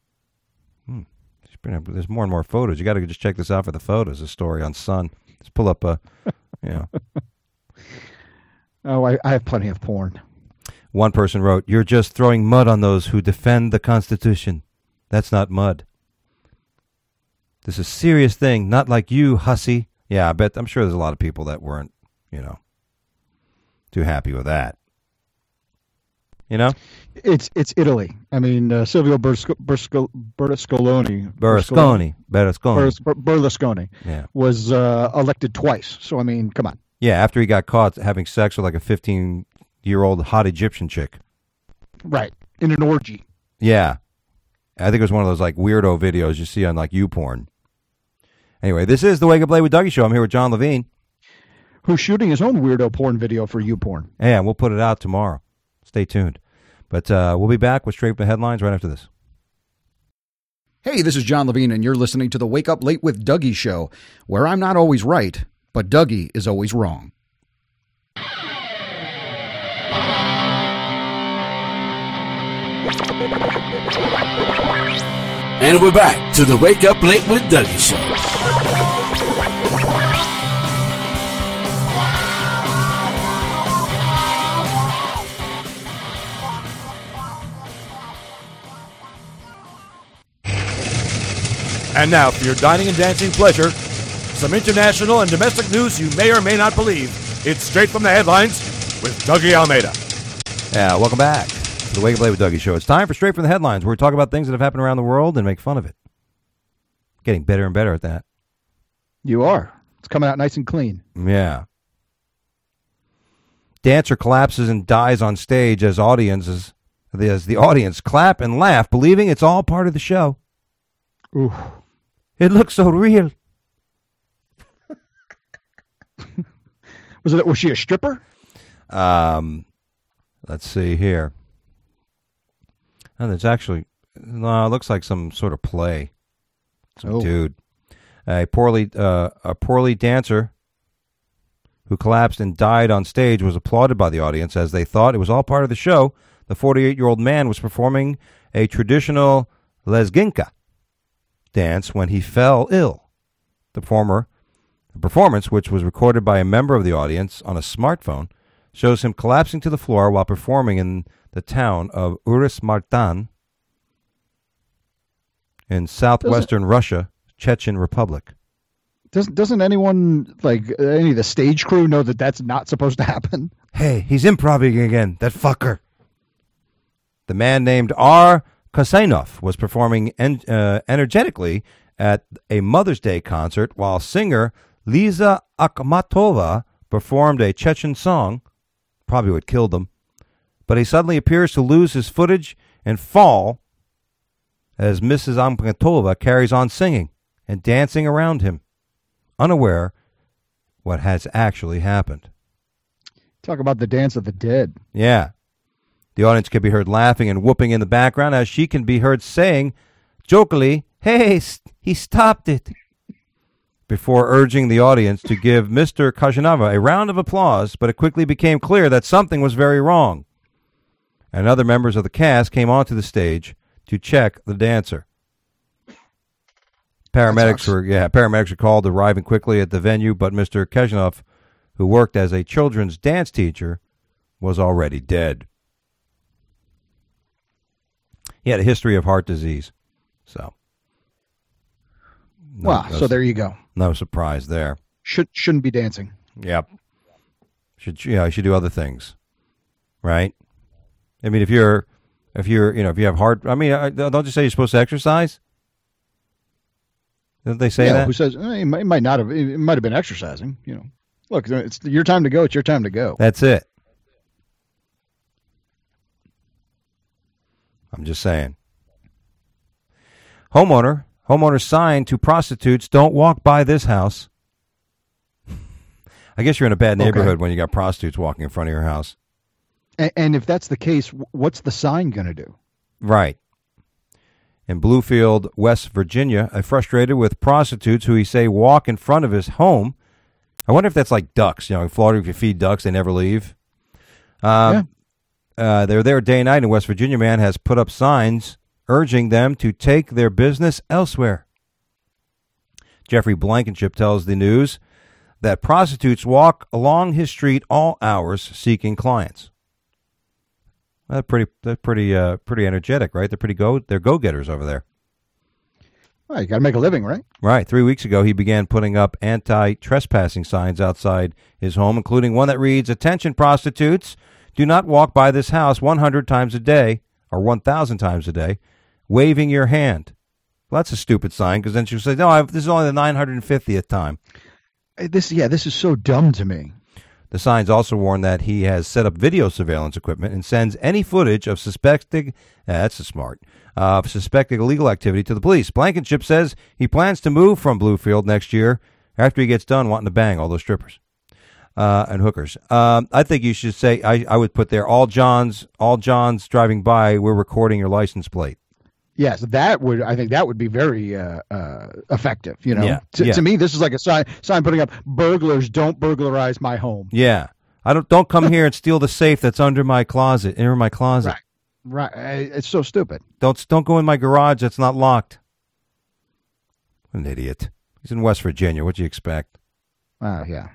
There's more and more photos. You got to just check this out for the photos. A story on Sun. Let's pull up Oh, I have plenty of porn. One person wrote, "You're just throwing mud on those who defend the Constitution. That's not mud. This is a serious thing, not like you, hussy." Yeah, I'm sure there's a lot of people that weren't, too happy with that. It's Italy. I mean, Silvio Berlusconi was elected twice. So I mean, come on. Yeah, after he got caught having sex with like a 15-year-old hot Egyptian chick. Right, in an orgy. Yeah, I think it was one of those like weirdo videos you see on like YouPorn. Anyway, this is the Wake Up Late with Dougie show. I'm here with John Levine, who's shooting his own weirdo porn video for YouPorn. Yeah, we'll put it out tomorrow. Stay tuned. But we'll be back with Straight From the Headlines right after this. Hey, this is John Levine, and you're listening to the Wake Up Late with Dougie show, where I'm not always right, but Dougie is always wrong. And we're back to the Wake Up Late with Dougie show. And now, for your dining and dancing pleasure, some international and domestic news you may or may not believe. It's Straight From the Headlines with Dougie Almeida. Yeah, welcome back to the Wake Up Late with Dougie show. It's time for Straight From the Headlines, where we talk about things that have happened around the world and make fun of it. Getting better and better at that. You are. It's coming out nice and clean. Yeah. Dancer collapses and dies on stage as the audience clap and laugh, believing it's all part of the show. Ooh. It looks so real. Was she a stripper? Let's see here. Oh, there's actually it looks like some sort of play. Some dude, a poorly dancer who collapsed and died on stage was applauded by the audience as they thought it was all part of the show. The 48-year-old man was performing a traditional lezginka dance when he fell ill. The performance, which was recorded by a member of the audience on a smartphone, shows him collapsing to the floor while performing in the town of Urus-Martan in southwestern Russia, Chechen Republic. Doesn't anyone, like any of the stage crew, know that that's not supposed to happen? Hey, he's improvising again, that fucker. The man named R. Kasanov was performing energetically at a Mother's Day concert while singer Liza Akhmatova performed a Chechen song, probably what killed him. But he suddenly appears to lose his footage and fall as Mrs. Akhmatova carries on singing and dancing around him, unaware what has actually happened. Talk about the dance of the dead. Yeah. The audience can be heard laughing and whooping in the background as she can be heard saying jokingly, "Hey, he stopped it," before urging the audience to give Mr. Kajanava a round of applause, but it quickly became clear that something was very wrong. And other members of the cast came onto the stage to check the dancer. Paramedics were called, arriving quickly at the venue, but Mr. Kajanov, who worked as a children's dance teacher, was already dead. He had a history of heart disease, so. So there you go. No surprise there. Shouldn't be dancing. Yep. Should do other things, right? I mean, if you have heart, I mean, don't you say you're supposed to exercise? Didn't they say that? Who says he might not have? It might have been exercising. Look, it's your time to go. It's your time to go. That's it. I'm just saying. Homeowner sign to prostitutes: don't walk by this house. I guess you're in a bad neighborhood when you got prostitutes walking in front of your house. And if that's the case, what's the sign going to do? Right. In Bluefield, West Virginia, frustrated with prostitutes who he say walk in front of his home. I wonder if that's like ducks. In Florida, if you feed ducks, they never leave. They're there day and night. In West Virginia, man has put up signs urging them to take their business elsewhere. Jeffrey Blankenship tells the News that prostitutes walk along his street all hours seeking clients. They're pretty energetic, right? They're go-getters over there. Well, you got to make a living, right? Right. 3 weeks ago, he began putting up anti-trespassing signs outside his home, including one that reads, "Attention prostitutes, do not walk by this house 100 times a day, or 1,000 times a day, waving your hand." Well, that's a stupid sign, because then she'll say, "No, this is only the 950th time." This is so dumb to me. The signs also warn that he has set up video surveillance equipment and sends any footage of suspected illegal activity to the police. Blankenship says he plans to move from Bluefield next year after he gets done wanting to bang all those strippers and hookers. I think you should say, I would put there, all Johns driving by, we're recording your license plate. Yes, I think that would be very effective. Yeah. To me, this is like a sign putting up, "Burglars don't burglarize my home." Yeah, don't come here and steal the safe that's under my closet. Right. It's so stupid. Don't go in my garage that's not locked. What an idiot. He's in West Virginia. What do you expect? Yeah.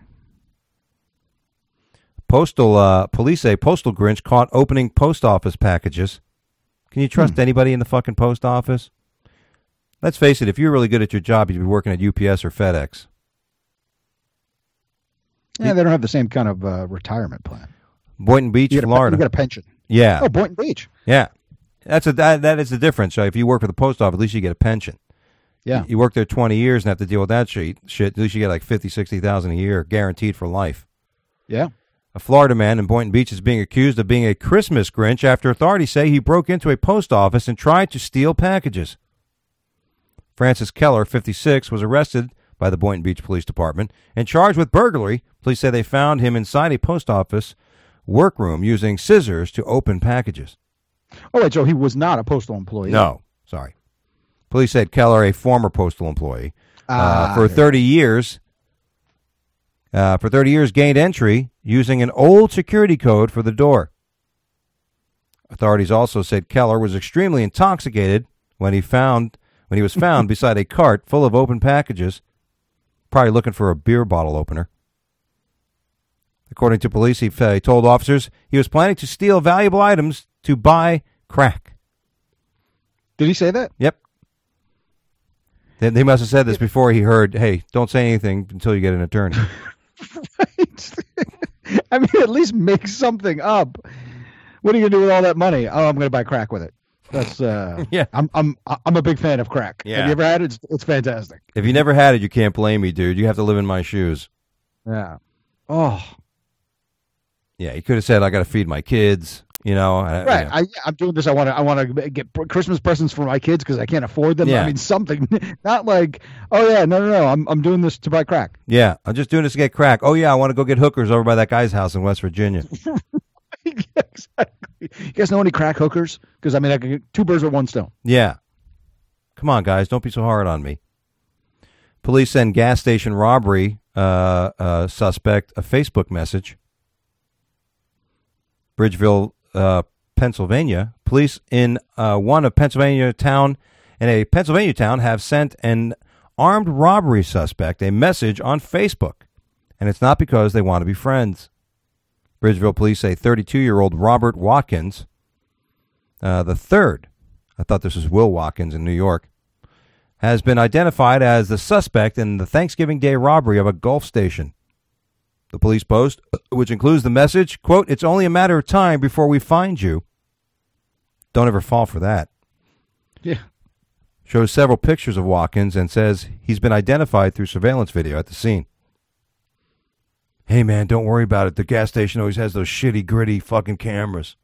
Police say postal Grinch caught opening post office packages. Can you trust anybody in the fucking post office? Let's face it, if you're really good at your job, you'd be working at UPS or FedEx. Yeah, they don't have the same kind of retirement plan. Boynton Beach, Florida. You get a pension. Yeah. Oh, Boynton Beach. Yeah. That is the difference. So if you work for the post office, at least you get a pension. Yeah. You work there 20 years and have to deal with that shit. At least you get like $50,000, $60,000 a year, guaranteed for life. Yeah. A Florida man in Boynton Beach is being accused of being a Christmas Grinch after authorities say he broke into a post office and tried to steal packages. Francis Keller, 56, was arrested by the Boynton Beach Police Department and charged with burglary. Police say they found him inside a post office workroom using scissors to open packages. Oh, wait, so he was not a postal employee? No, sorry. Police said Keller, a former postal employee, for 30 years, gained entry using an old security code for the door. Authorities also said Keller was extremely intoxicated when he was found beside a cart full of open packages, probably looking for a beer bottle opener. According to police, he told officers he was planning to steal valuable items to buy crack. Did he say that? Yep. They must have said this before he heard, "Hey, don't say anything until you get an attorney." Right. I mean, at least make something up. What are you gonna do with all that money? Oh, I'm gonna buy crack with it. That's yeah. I'm a big fan of crack. Yeah. Have you ever had it? It's fantastic. If you never had it, you can't blame me, dude. You have to live in my shoes. Yeah. Oh. Yeah, he could have said, "I got to feed my kids." Right. Yeah. I'm doing this. I want to get Christmas presents for my kids because I can't afford them. Yeah. I mean, something. Not like, oh yeah, no. I'm doing this to buy crack. Yeah, I'm just doing this to get crack. Oh yeah, I want to go get hookers over by that guy's house in West Virginia. Yeah, exactly. You guys know any crack hookers? Because I mean, I can get two birds with one stone. Yeah. Come on, guys, don't be so hard on me. Police send gas station robbery suspect a Facebook message. Bridgeville, Pennsylvania. Police in a Pennsylvania town have sent an armed robbery suspect a message on Facebook, and it's not because they want to be friends. Bridgeville police say 32-year-old Robert Watkins, the third, I thought this was Will Watkins in New York, has been identified as the suspect in the Thanksgiving Day robbery of a Gulf station. The police post, which includes the message, quote, "It's only a matter of time before we find you." Don't ever fall for that. Yeah. shows several pictures of Watkins and says he's been identified through surveillance video at the scene. Hey, man, don't worry about it. The gas station always has those shitty, gritty fucking cameras.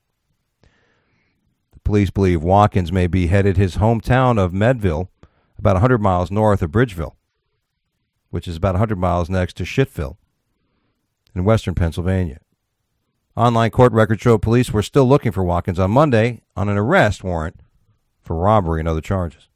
The police believe Watkins may be headed his hometown of Medville, about 100 miles north of Bridgeville, which is about 100 miles next to Shitville in western Pennsylvania. Online court records show police were still looking for Watkins on Monday on an arrest warrant for robbery and other charges.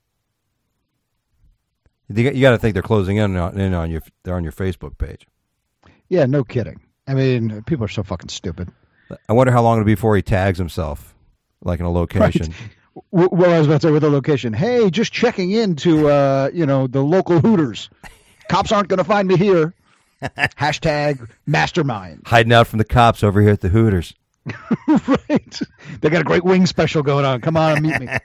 You got to think they're closing in on you. They're on your Facebook page. Yeah, no kidding. I mean, people are so fucking stupid. I wonder how long it'll be before he tags himself, like in a location. Right. Well, I was about to say with a location. Hey, just checking into the local Hooters. Cops aren't going to find me here. Hashtag mastermind. Hiding out from the cops over here at the Hooters. Right. They got a great wing special going on. Come on and meet me.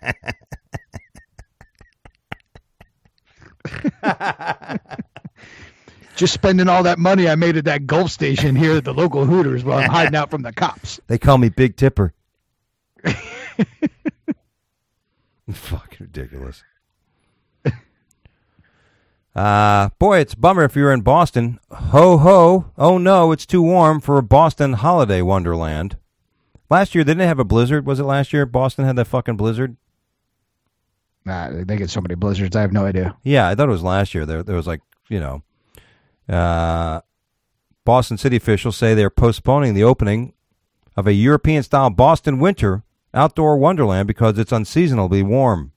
Just spending all that money I made at that Gulf station here at the local Hooters while I'm hiding out from the cops. They call me Big Tipper. Fucking ridiculous. Boy, it's a bummer if you're in Boston. Ho, ho. Oh, no, it's too warm for a Boston holiday wonderland. Last year, didn't they have a blizzard? Was it last year Boston had that fucking blizzard? Nah, they get so many blizzards. I have no idea. Yeah, I thought it was last year. There was like, Boston city officials say they're postponing the opening of a European-style Boston winter outdoor wonderland because it's unseasonably warm.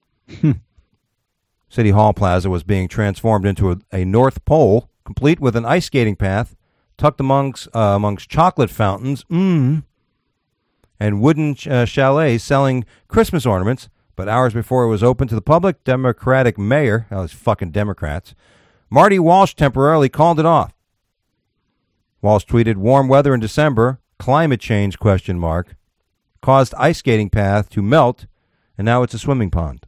City Hall Plaza was being transformed into a North Pole, complete with an ice skating path tucked amongst chocolate fountains and wooden chalets selling Christmas ornaments. But hours before it was open to the public, Democratic mayor, those fucking Democrats, Marty Walsh temporarily called it off. Walsh tweeted, "Warm weather in December, climate change, ? Caused ice skating path to melt, and now it's a swimming pond."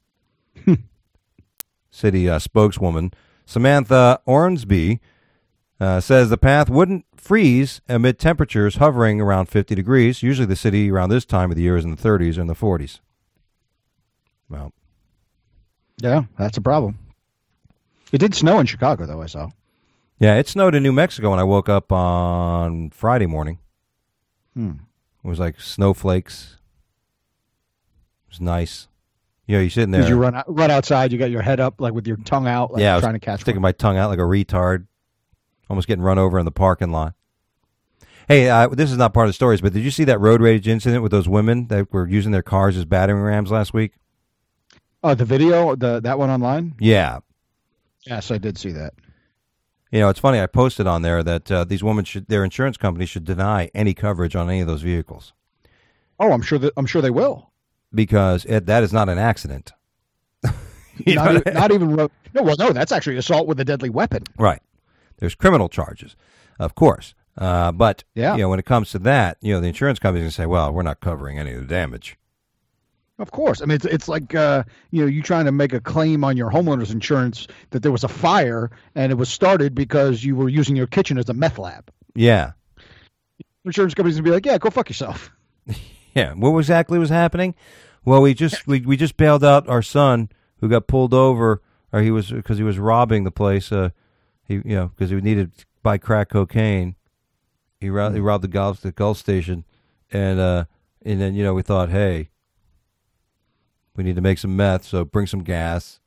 City spokeswoman Samantha Ornsby says the path wouldn't freeze amid temperatures hovering around 50 degrees. Usually the city around this time of the year is in the 30s or in the 40s. Well, yeah, that's a problem. It did snow in Chicago, though, I saw. Yeah, it snowed in New Mexico when I woke up on Friday morning. It was like snowflakes. It was nice. You're sitting there. Did you run outside? You got your head up, like with your tongue out, like yeah, trying to catch sticking one. my tongue out like a retard. Almost getting run over in the parking lot. Hey, this is not part of the stories, but did you see that road rage incident with those women that were using their cars as battering rams last week? Oh, the video, that one online? Yeah. Yes, I did see that. It's funny. I posted on there that these women their insurance company should deny any coverage on any of those vehicles. Oh, I'm sure they will. Because that is not an accident. Not even no. Well, no, that's actually assault with a deadly weapon. Right. There's criminal charges, of course. But yeah. When it comes to that, the insurance company's going to say, "Well, we're not covering any of the damage." Of course. I mean, it's like you trying to make a claim on your homeowner's insurance that there was a fire and it was started because you were using your kitchen as a meth lab. Yeah. Insurance companies would be like, "Yeah, go fuck yourself." Yeah. What exactly was happening? Well, we just bailed out our son who got pulled over, or because he was robbing the place. Because he needed to buy crack cocaine. He robbed the Gulf station, and then we thought, hey, we need to make some meth, so bring some gas.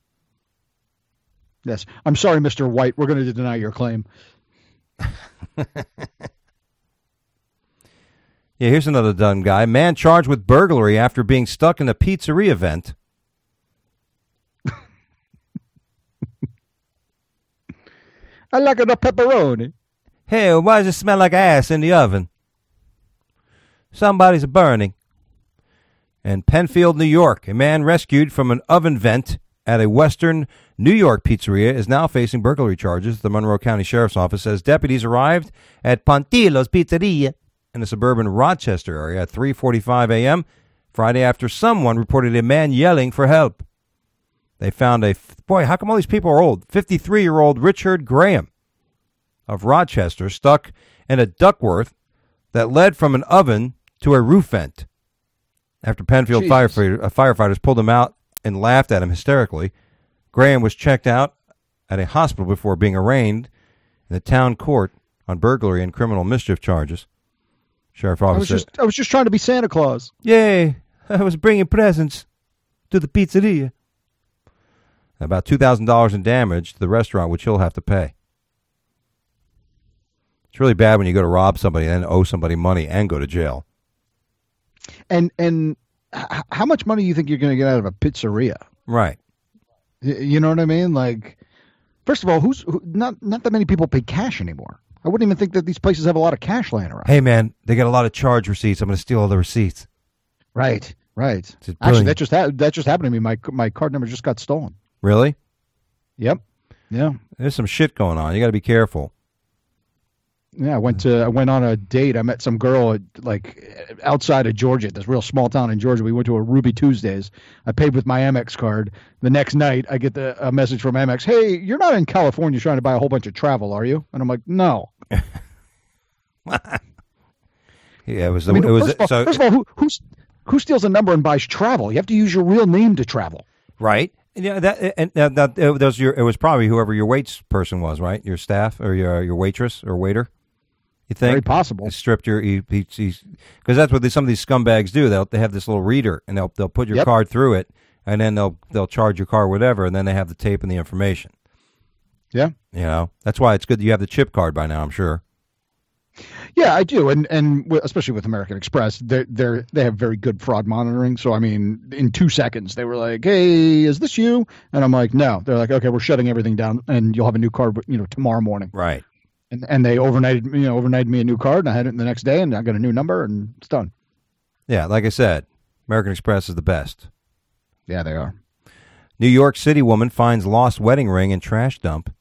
Yes, I'm sorry, Mr. White. We're going to deny your claim. Yeah, here's another dumb guy. Man charged with burglary after being stuck in a pizzeria vent. I like the pepperoni. Hey, why does it smell like ass in the oven? Somebody's burning. In Penfield, New York, a man rescued from an oven vent at a Western New York pizzeria is now facing burglary charges. The Monroe County Sheriff's Office says deputies arrived at Pontillo's Pizzeria in the suburban Rochester area at 3:45 a.m. Friday after someone reported a man yelling for help. They found how come all these people are old? 53-year-old Richard Graham of Rochester stuck in a ductwork that led from an oven to a roof vent. After Penfield firefighters pulled him out and laughed at him hysterically. Graham was checked out at a hospital before being arraigned in the town court on burglary and criminal mischief charges. Sheriff officer I was just trying to be Santa Claus. Yay, I was bringing presents to the pizzeria. About $2,000 in damage to the restaurant, which he'll have to pay. It's really bad when you go to rob somebody and then owe somebody money and go to jail. And how much money do you think you're going to get out of a pizzeria? Right. You know what I mean? Like, first of all, not that many people pay cash anymore. I wouldn't even think that these places have a lot of cash laying around. Hey, man, they got a lot of charge receipts. I'm going to steal all the receipts. Right. Actually, that just happened to me. My card number just got stolen. Really? Yep. Yeah. There's some shit going on. You got to be careful. Yeah, I went on a date. I met some girl outside of Georgia, this real small town in Georgia. We went to a Ruby Tuesdays. I paid with my Amex card. The next night, I get a message from Amex. Hey, you're not in California trying to buy a whole bunch of travel, are you? And I'm like, no. Yeah, First of all, who steals a number and buys travel? You have to use your real name to travel. Right. Yeah, it was probably whoever your waits person was, right? Your staff or your waitress or waiter. You think? Very possible. He stripped your because that's what some of these scumbags do. They have this little reader and they'll put your card through it and then they'll charge your car whatever and then they have the tape and the information. Yeah. You know, that's why it's good that you have the chip card by now, I'm sure. Yeah, I do, and especially with American Express, they have very good fraud monitoring. So I mean, in 2 seconds, they were like, "Hey, is this you?" And I'm like, "No." They're like, "Okay, we're shutting everything down, and you'll have a new card, tomorrow morning." Right. And they overnighted me a new card, and I had it the next day, and I got a new number, and it's done. Yeah, like I said, American Express is the best. Yeah, they are. New York City woman finds lost wedding ring in trash dump.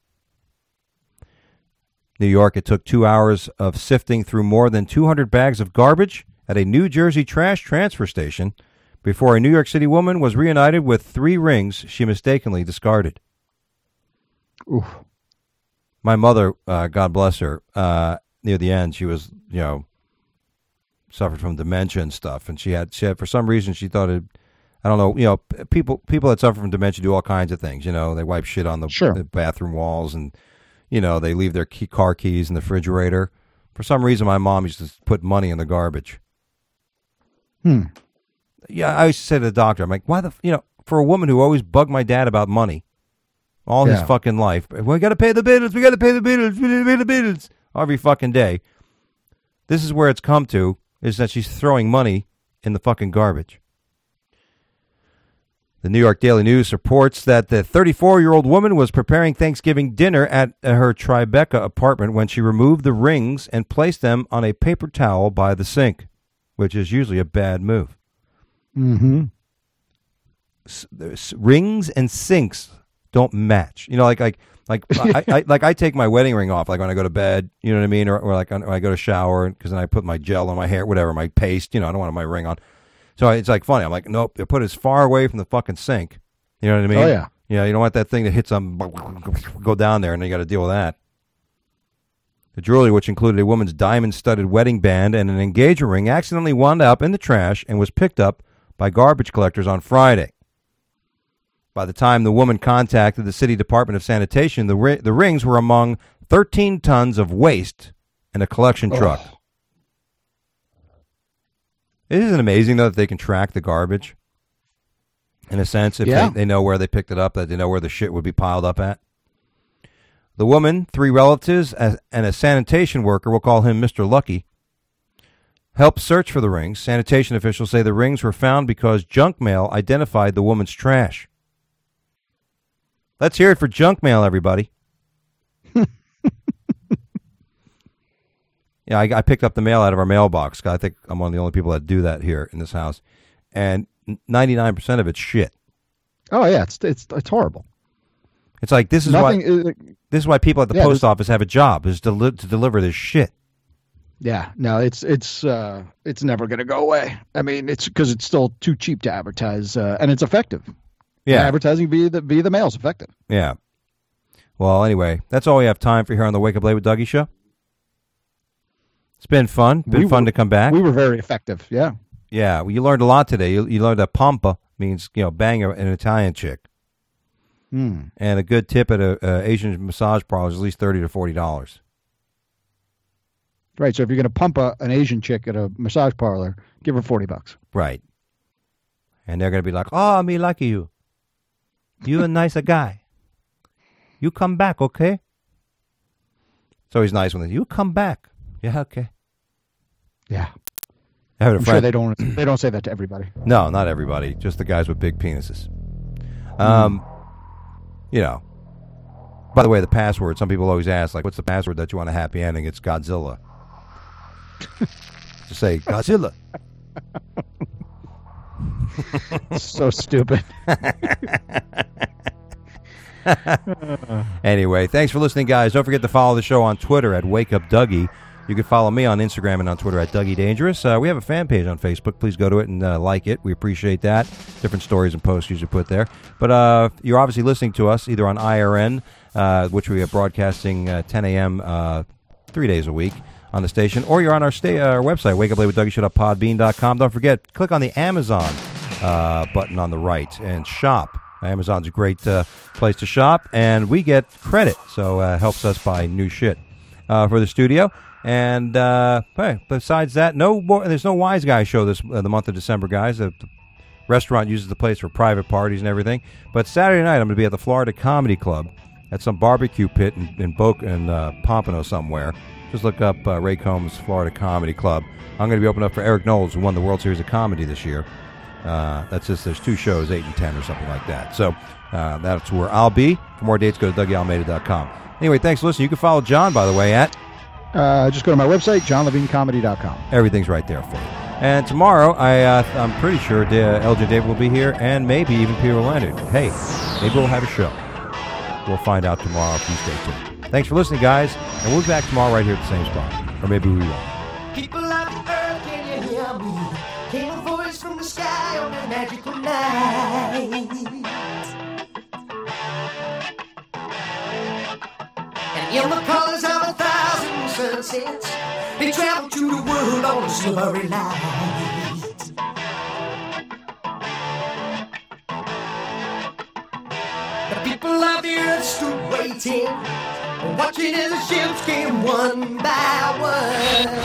New York, it took 2 hours of sifting through more than 200 bags of garbage at a New Jersey trash transfer station before a New York City woman was reunited with 3 rings she mistakenly discarded. Oof. My mother, God bless her, near the end, she was, suffered from dementia and stuff, and she had for some reason she thought it. I don't know, people that suffer from dementia do all kinds of things. They wipe shit on the bathroom walls and. They leave their car keys in the refrigerator. For some reason, my mom used to put money in the garbage. Yeah, I used to say to the doctor, I'm like, why for a woman who always bugged my dad about money all his fucking life, we got to pay the bills, we got to pay the bills, we got to pay the bills every fucking day. This is where it's come to, is that she's throwing money in the fucking garbage. The New York Daily News reports that the 34-year-old woman was preparing Thanksgiving dinner at her Tribeca apartment when she removed the rings and placed them on a paper towel by the sink, which is usually a bad move. Mm-hmm. Rings and sinks don't match. I take my wedding ring off, like when I go to bed, you know what I mean? Or like when I go to shower, because then I put my gel on my hair, whatever, my paste, I don't want my ring on. So it's like funny. I'm like, nope, they put it as far away from the fucking sink. You know what I mean? Oh, yeah. Yeah, you don't want that thing that hits go down there, and then you got to deal with that. The jewelry, which included a woman's diamond-studded wedding band and an engagement ring, accidentally wound up in the trash and was picked up by garbage collectors on Friday. By the time the woman contacted the City Department of Sanitation, the rings were among 13 tons of waste in a collection truck. Isn't it amazing, though, that they can track the garbage? In a sense, if they know where they picked it up, that they know where the shit would be piled up at. The woman, 3 relatives, and a sanitation worker, we'll call him Mr. Lucky, helped search for the rings. Sanitation officials say the rings were found because junk mail identified the woman's trash. Let's hear it for junk mail, everybody. Yeah, I picked up the mail out of our mailbox. I think I'm one of the only people that do that here in this house. And 99% of it's shit. Oh, yeah, it's horrible. It's like, this is why people at the post office have a job, is to deliver this shit. Yeah, no, it's never going to go away. I mean, it's because it's still too cheap to advertise, and it's effective. Yeah, advertising via the mail is effective. Yeah. Well, anyway, that's all we have time for here on the Wake Up Late with Dougie show. It's been fun. Fun to come back. We were very effective. Yeah. Yeah. Well, you learned a lot today. You learned that Pampa means, bang an Italian chick. Mm. And a good tip at a Asian massage parlor is at least $30 to $40. Right. So if you're going to pump an Asian chick at a massage parlor, give her $40. Right. And they're going to be like, oh, me like you. You a nicer guy. You come back, okay? So he's nice when you come back. Yeah, okay. Yeah. I'm sure they don't say that to everybody. No, not everybody. Just the guys with big penises. By the way, the password, some people always ask, like, what's the password that you want a happy ending? It's Godzilla. Just say, Godzilla. So stupid. Anyway, thanks for listening, guys. Don't forget to follow the show on Twitter at Wake Up Dougie. You can follow me on Instagram and on Twitter at Dougie Dangerous. We have a fan page on Facebook. Please go to it and like it. We appreciate that. Different stories and posts usually put there. But you're obviously listening to us either on IRN, which we are broadcasting 10 a.m. 3 days a week on the station, or you're on our website, wakeuplate.podbean.com. Don't forget, click on the Amazon button on the right and shop. Amazon's a great place to shop, and we get credit, so it helps us buy new shit for the studio. And hey, besides that, there's no Wise Guy show this the month of December, guys. The restaurant uses the place for private parties and everything. But Saturday night, I'm going to be at the Florida Comedy Club at some barbecue pit in Pompano somewhere. Just look up Ray Combs Florida Comedy Club. I'm going to be opening up for Eric Knowles, who won the World Series of Comedy this year. That's just, there's 2 shows, 8 and 10 or something like that. So that's where I'll be. For more dates, go to DougieAlmeida.com. Anyway, thanks for listening. You can follow John, by the way, at... just go to my website, johnlevinecomedy.com. Everything's right there for you. And tomorrow, I'm pretty sure LJ David will be here, and maybe even Peter Leonard. Hey, maybe we'll have a show. We'll find out tomorrow if you stay tuned. Thanks for listening, guys, and we'll be back tomorrow right here at the same spot. Or maybe we won't. People of the earth, can you hear me? Came a voice from the sky on a magical night. And in the colors of 1,000 sunsets, they travel to the world on a silvery light. The people of the earth stood waiting, watching as the ships came one by one.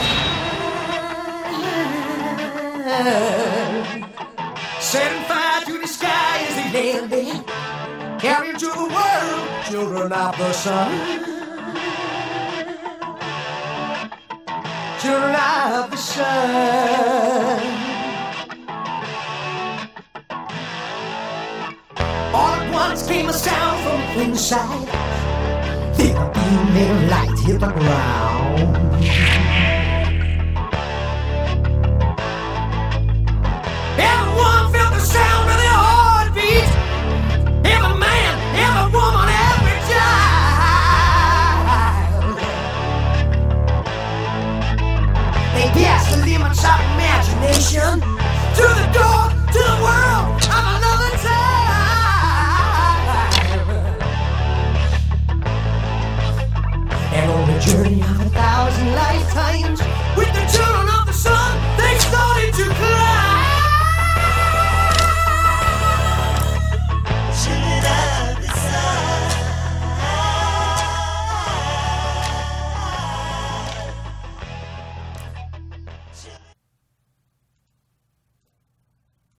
Setting fire to the sky as they landed, carrying to the world children of the sun. Children of the sun. All at once came a sound from inside. Then a beam of light hit the ground.